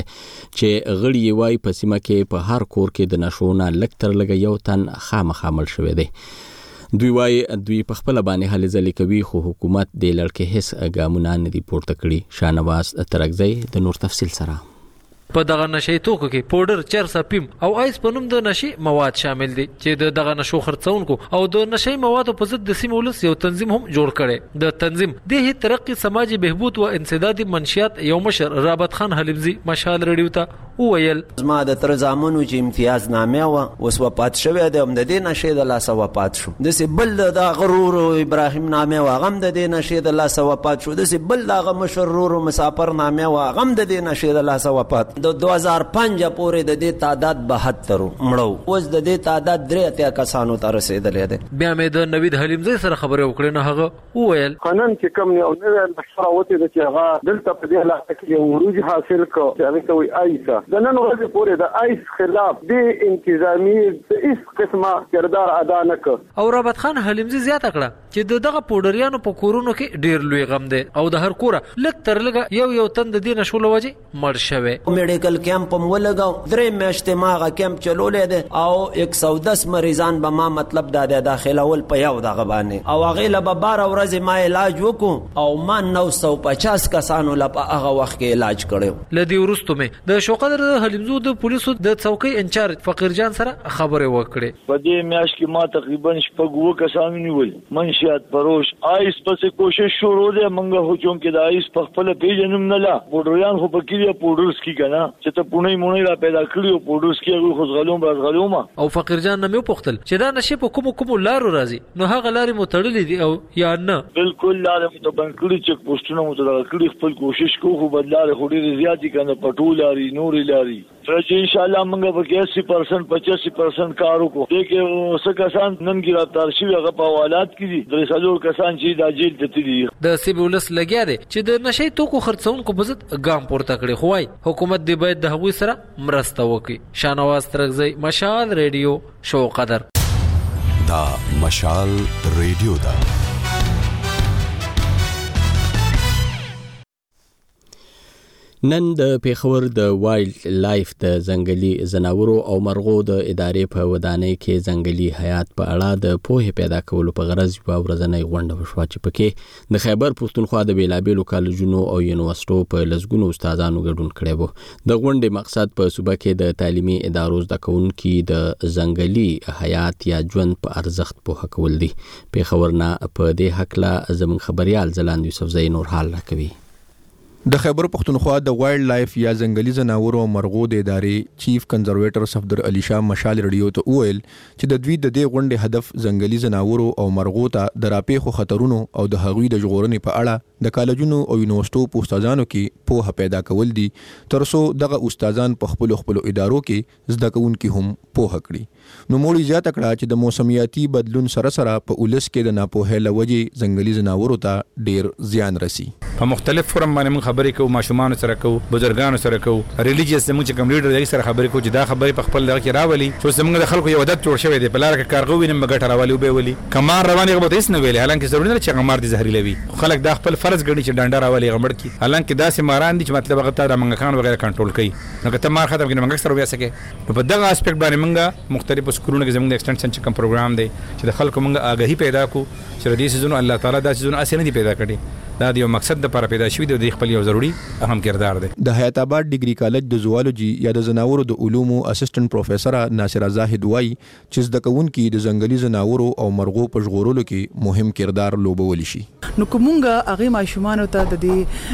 چې غړي وای په سیمه کې په هر کور کې د نشونه لکتر لګ یو تن خامخامل شوی دی دوی وای دوی په خپل باندې هلې ځلې کوي خو حکومت د لړکې هیڅ ګامونه نه دی پورته کړی شانواز ترکزی د نور تفصیل سره په دغه نشي توکو کې پودر چرس پیم او آیس په نوم د نشي مواد شامل دي چې دغه نشو خرڅونکو او د نشي موادو په ضد د سیمې ولس یو تنظیم هم جوړ کړي د تنظیم د ترقی سماجی بهبود او انسدادي منشيات یو مشر رابط خان حلیمزی مشال ریډیو ته ویل زما د تر زامنو چې امتیاز نامه و وس وفات شوی د هم د دې نشي د لاس وفات شو د سی بل د غرور ابراهیم نامه و غم د دې نشي د لاس وفات شو د سی بل د مشرور مسافر نامه و غم د دې نشي د لاس وفات د 2005 پورې د دې تعداد 72 مړو اوس د دې تعداد 3 کسانو ته رسیدلې ده بیا مې د نوید حلیمزی سره خبرې وکړې نه هغه ویل قانون چې کوم یو نوې مشوره وته د چې هغه دلته په دې علاقه کې یو عروج حاصل کو چې هغه کوي آیسا د نن ورځې پورې د آیس خلاف د انتظامی هیڅ قسمه کردار ادا نه کړ او رابط خان حلیمزی زیاته کړه چې دغه پودریانو په کورونو کې ډیر لوی غم دی او د هر کوره لک تر لګ یو تن د دې نشو لوجه مړ شوی میډیکل کیمپ هم ولګاو درې میاشتې ماغه کیمپ چلولې ده او 110 مریضان به ما مطلب د داخلول په یو دغه باندې او هغه له 12 ورځې ما علاج وکړو او ما 950 کسانو له هغه وخت کې علاج کړو لدی ورستو مې د شوقدر حلیمزو د پولیسو د څوکۍ انچارج فقیر جان سره خبرې وکړې په دې میاشت کې ما تقریبا شپږ کسان نیول منشيات پروش آیس پسې کوشش شروع ده منګه هو چون کې د آیس په خپل پیژنم نه لا پودریان خو پکې پودرس کی کنه چې ته پونی مونی را پیدا کړیو پودرس کی خو غلوم او فقیر جان نمو پختل چې دا نشي په کوم لارو راځي نو هغه لارې متړلې دي او یا نه بالکل لارې ته بنکړي چې پوسټونه متړل کړي خپل کوشش کوو خو بدلاره خو ډېر زیاتی کنه پټول لاري نوري لاري چې ان شاء الله موږ به 80% 85% کار وکړو دغه څه کسان نن ګرفتار شوی هغه په حوالات کې دي درې څلور کسان چې د جیل ته تللي د سیبولس لګیا دي چې د نشي توکو خرڅونکو په ضد ګام پورته کړي خوای حکومت دی باید د هغوی سره مرسته وکړي شانواز ترغزی مشال ریډیو شوقدر دا مشال ریډیو دا نن د پیښور د وایلډ لایف د ځنګلي ځناورو او مرغو د ادارې په ودانۍ کې ځنګلي حیات په اړه د پوهې پیدا کولو په غرض یوه ورځنۍ غونډه وشوه چې پکې د خیبر پښتونخوا د بیلابیلو کالجونو او یونیورسټو په لسګونو استادانو ګډون کړی و. د غونډې مقصد په صوبه کې د تعلیمي ادارو زده کوونکي د ځنګلي حیات یا ژوند په ارزښت پوهه کول دي. پیښور نه په دې هکله زموږ خبريال ځلاند یوسفزی نور حال راکوي. د خیبر پښتونخوا د وایلډ لایف یا ځنګلي ځناورو او مرغو د ادارې چیف کنزرویټر صفدر علي شاه مشال ریډیو ته وویل چې د دوی د دې غونډې هدف ځنګلي ځناورو او مرغو ته د راپېښو خطرونو او د هغوی د ژغورنې په اړه د کالجونو او یونیورسټو په استادانو کې پوهه پیدا کول دي ترڅو دغه استادان په خپل ادارو کې زده کوونکي هم پوهه کړي. نو موږ زیاته کړه چې د موسمیاتي بدلون سره سره په ولس کې د ناپوهۍ لوجې ځنګلي ځناورو ته ډیر زیان رسي. په مختلف فورم باندې خبرې کوو، ماشومان سره کوو، بزرګانو سره کوو، ریلیجیس زموږ چې کوم لیډر دی سره خبرې کوو چې دا خبرې په خپل دغه کې راولي چې زموږ د خلکو یو عادت جوړ شوی دی په لار کې کارغو وینم بغټ راولي او به ولي کمار رواني غو هیڅ نه ویلي، حالانکه ضروري نه چې کمار دي زهري لوي. خلک دا خپل فرض ګڼي چې ډانډا راولي غمړ کی، حالانکه دا سه ماران دي چې مطلب هغه ته د منګکان وغیرہ کنټرول کوي. نو که ته مار ختم کړي منګک سره بیا سکے. نو په دغه اسپیکټ باندې موږ مختلفو سکولونو کې زموږ د ایکسټنشن چې کوم پروګرام دی چې د خلکو موږ آگاهی پیدا کو چې د دې سيزونو الله تعالی دا سيزونو اسنه دي پیدا کړي. دا د یو مقصد لپاره پیدا شوی دی، د خپل یو ضروری اهم کردار دی. د حیات آباد ډیګري کالج د زوالوجي یا د زناورو د علومو اسسټنټ پروفیسور ناصر زاهد وای چې زده کوونکي د ځنګلي زناورو او مرغو په ژغورلو کې مهم کردار لوبول شي. نو کومګه هغه ماشومان ته د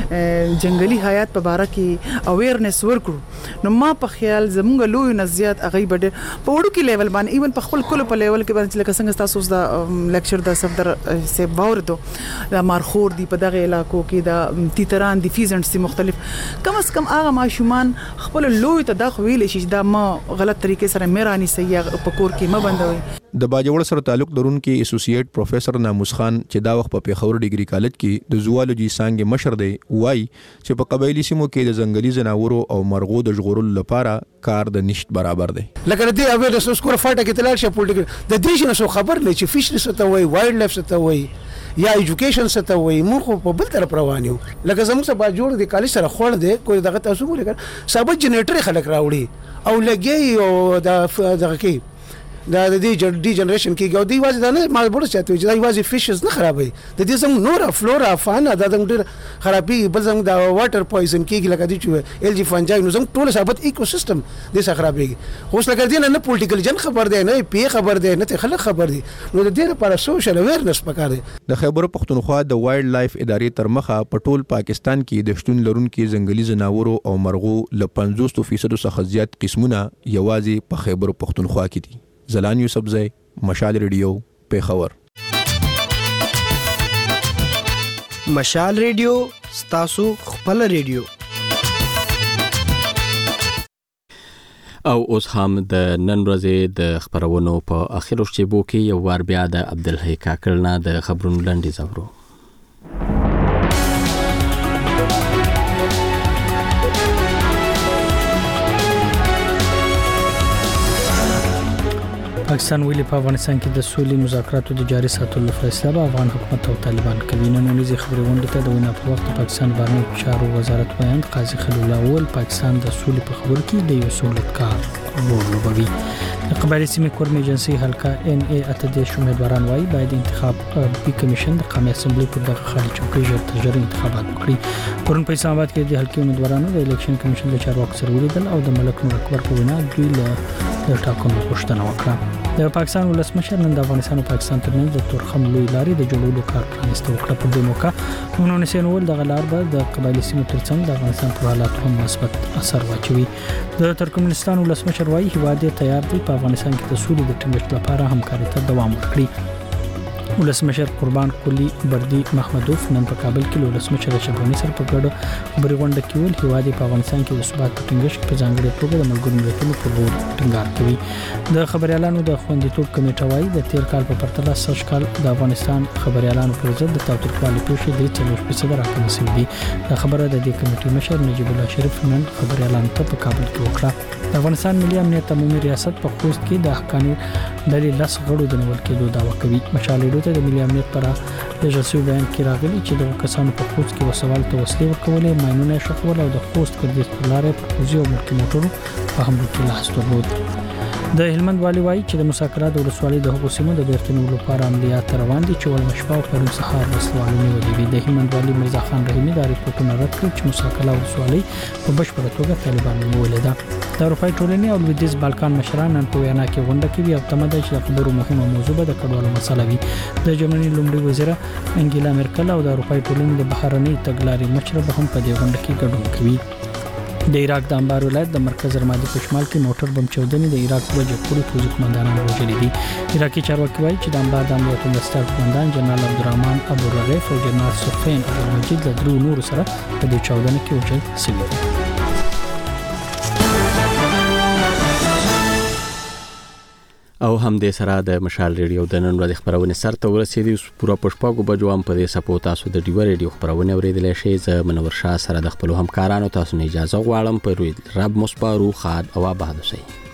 دې جنگلي حیات په اړه کې اویرنس ورکړو. نو ما په خیال زموږ لوی نزيات هغه بډ په وړو کې لیول باندې ایون په خپل کلو په لیول کې باندې لکه څنګه تاسو د لیکچر د صفدر سه باوردو د مارخور دی په دغه علاقو کې د تیتران د فیزنټس مختلف کم از کم هغه ماشومان خپل لوی ته د خویل شي دا ما غلط طریقې سره میرانی سیاغ په کور کې ما بندوي. د باجوړ سره تعلق لرونکي اسوسییټ پروفیسور ناموس خان چې دا وخت په پیښور ډیګري کالج کې د زوالوجي څانګې مشر دی وای چې په قبایلی سیمو کې د ځنګلي ځناورو او مرغو د ژغورلو لپاره کار د نشټ برابر دی. لکه دې اوبه د سکور فاټه کې تلل شي پولیټیکل د دې شنو خبر نه چې فیشري څه ته وای وایلډ لایف څه ته وای یا ایجوکیشن څه ته وای موږ په بل طرف روان یو. لکه زموږ سره باجوړ د کالج سره خور دی کوئی دغه تاسو ولیکل سبا جنریټر خلک راوړي او لګي او دغه کې دا د دې جنریشن کې ګو دی واځي دا نه ما بوله چاته چې دا واځي فیشز نه خرابوي د دې زموږ نور فلورا فانا دا د ډېر خرابي بل زموږ دا واټر پویزن کېږي لکه دې چې ال جی فنجای نو زموږ ټول ثابت ایکو سیستم دې څخه خرابېږي. اوس لکه دې نه پولیټیکل جن خبر دی نه پی خبر دی نه خلک خبر دي. نو د دې لپاره سوشل اویرنس پکار دی. د خیبر پښتونخوا د وایلډ لایف ادارې تر مخه په ټول پاکستان کې د شتون لرونکي ځنګلي ځناورو او مرغو ل 50% څخه زیات قسمونه یوازې په خیبر پښتونخوا کې دي. زلان یوسفزی مشال ریډیو پیښور. مشال ریډیو ستاسو خپل ریډیو. او اوس هم د نن ورځې د خبرونو په اخیرو شیبو کې یو وار بیا د عبدالحی کاکړ نه د خبرونو لنډیز اورو. پاکستان ویلي په افغانستان کې د سولې مذاکراتو د جاري ساتلو فیصله به افغان حکومت او طالبان کوي. نن ورځې خبري غونډه ته د وینا په وخت پاکستان بهرنی چارو وزارت بیان قاضي خلیل الله اول پاکستان د سولې په خبرو کې د یو سولتکار رول لوبوي. د قبایلی سیمې کورم ایجنسی حلقه ان ای اتدې امیدواران وایي باید انتخاب بي کمیشن د قومي اسمبلی پر دغه خالي چوکۍ ژر انتخابات وکړي. پرون په اسلام آباد کې د حلقې امیدوارانو د الیکشن کمیشن د چارواکو سره ولیدل او د ملک نور اکبر په وینا دوی له ټاکنو غوښتنه وکړه. د پاکستان ولسمشر نن د افغانستان او پاکستان ترمنځ د تورخم لوی لارې د جوړولو کار پرانیسته وکړه. په دې موقع نو نسینول د غلار به د قبایلی سیمو ترڅنګ د افغانستان پر حالات هم مثبت اثر واچوي. د ترکمنستان ولسمشر وایي هیواد تیار دی په افغانستان کې د سولې د ټینګښت لپاره همکاري ته دوام ورکړي. ولسمشر قربان قلی بردي محمدوف نن په کابل کې ولسمشر اشرف سره په ګډه خبري غونډه کې ول هیواد په افغانستان کې د ثبات په ټینګښت په ځانګړي توګه د ملګرو ملتونو په رول ټینګار کوي د خبريالانو د خوندیتوب کمیټه وايي د تیر کال په پرتله سږ کال د افغانستان خبريالانو پر ضد د تاوتریخوالي پیښې د 40% راکمه شوې دي د خبره د دې کمیټې مشر نجیب الله شریف نن خبريالانو ته په کابل کې وکړه د افغانستان ملي امنیت عمومي ریاست په خوست کې د حقاني ډلې لاس غړو د نیول کېدو دعوا کوي مشالې ته د ملي امنیت پر د جسو بیان کې راغلي چې د کسانو په خوست کې وسوال ته وسلې ورکولې ماينونه شخول او د خوست کډیس په لارې په خوځي او ملکی موټرو په حمله کې لاس درلود د هلمند والی وایي چې د مساکرات ولسوالۍ د حقوق سیمو د بیرتنولو لپاره عملیات روان دي چې ول مشفاو پرون سهار وسوالونه ولې د هلمند والی مرزا خان رحیمی د ریپورتونو رد کړ چې مساکرات ولسوالۍ په بشپړه توګه طالبان نیولې ده د اروپای ټولنې او لویدیځ بالکان مشران نن په وینا کې غونډه کوي او تمه ده چې خبرو مهمه موضوع به د کډوالو مسله وي د جرمني لومړي وزیر انګیلا مرکل او د اروپای ټولنې د بهرنۍ تګلارې مشر به هم په دې غونډه کې ګډون کوي د عراق د انبار ولایت د مرکز رمادي په شمال کې موټر بم چودنې د عراق په جګړو پوځي قومندانان وژلي دي عراقي چارواکي وایي چې د انبار د عملیاتو مستر قومندان جنرال عبدالرحمن ابو رغیف او جنرال سفین ابو مجید له درو نور سره په دې چودنه کې وژل شوي دي او هم د سره د مشال ریډیو د نن ورځې خبرونه سره ورسېدي اوس پوره پښپاګو بجو هم په دې سپو تاسو د ډیو ریډیو خبرونه اوریدل شي ز منور شاه سره د خپل همکارانو تاسو نه اجازه غواړم په روی رب مصبارو خاد او آباد اوسئ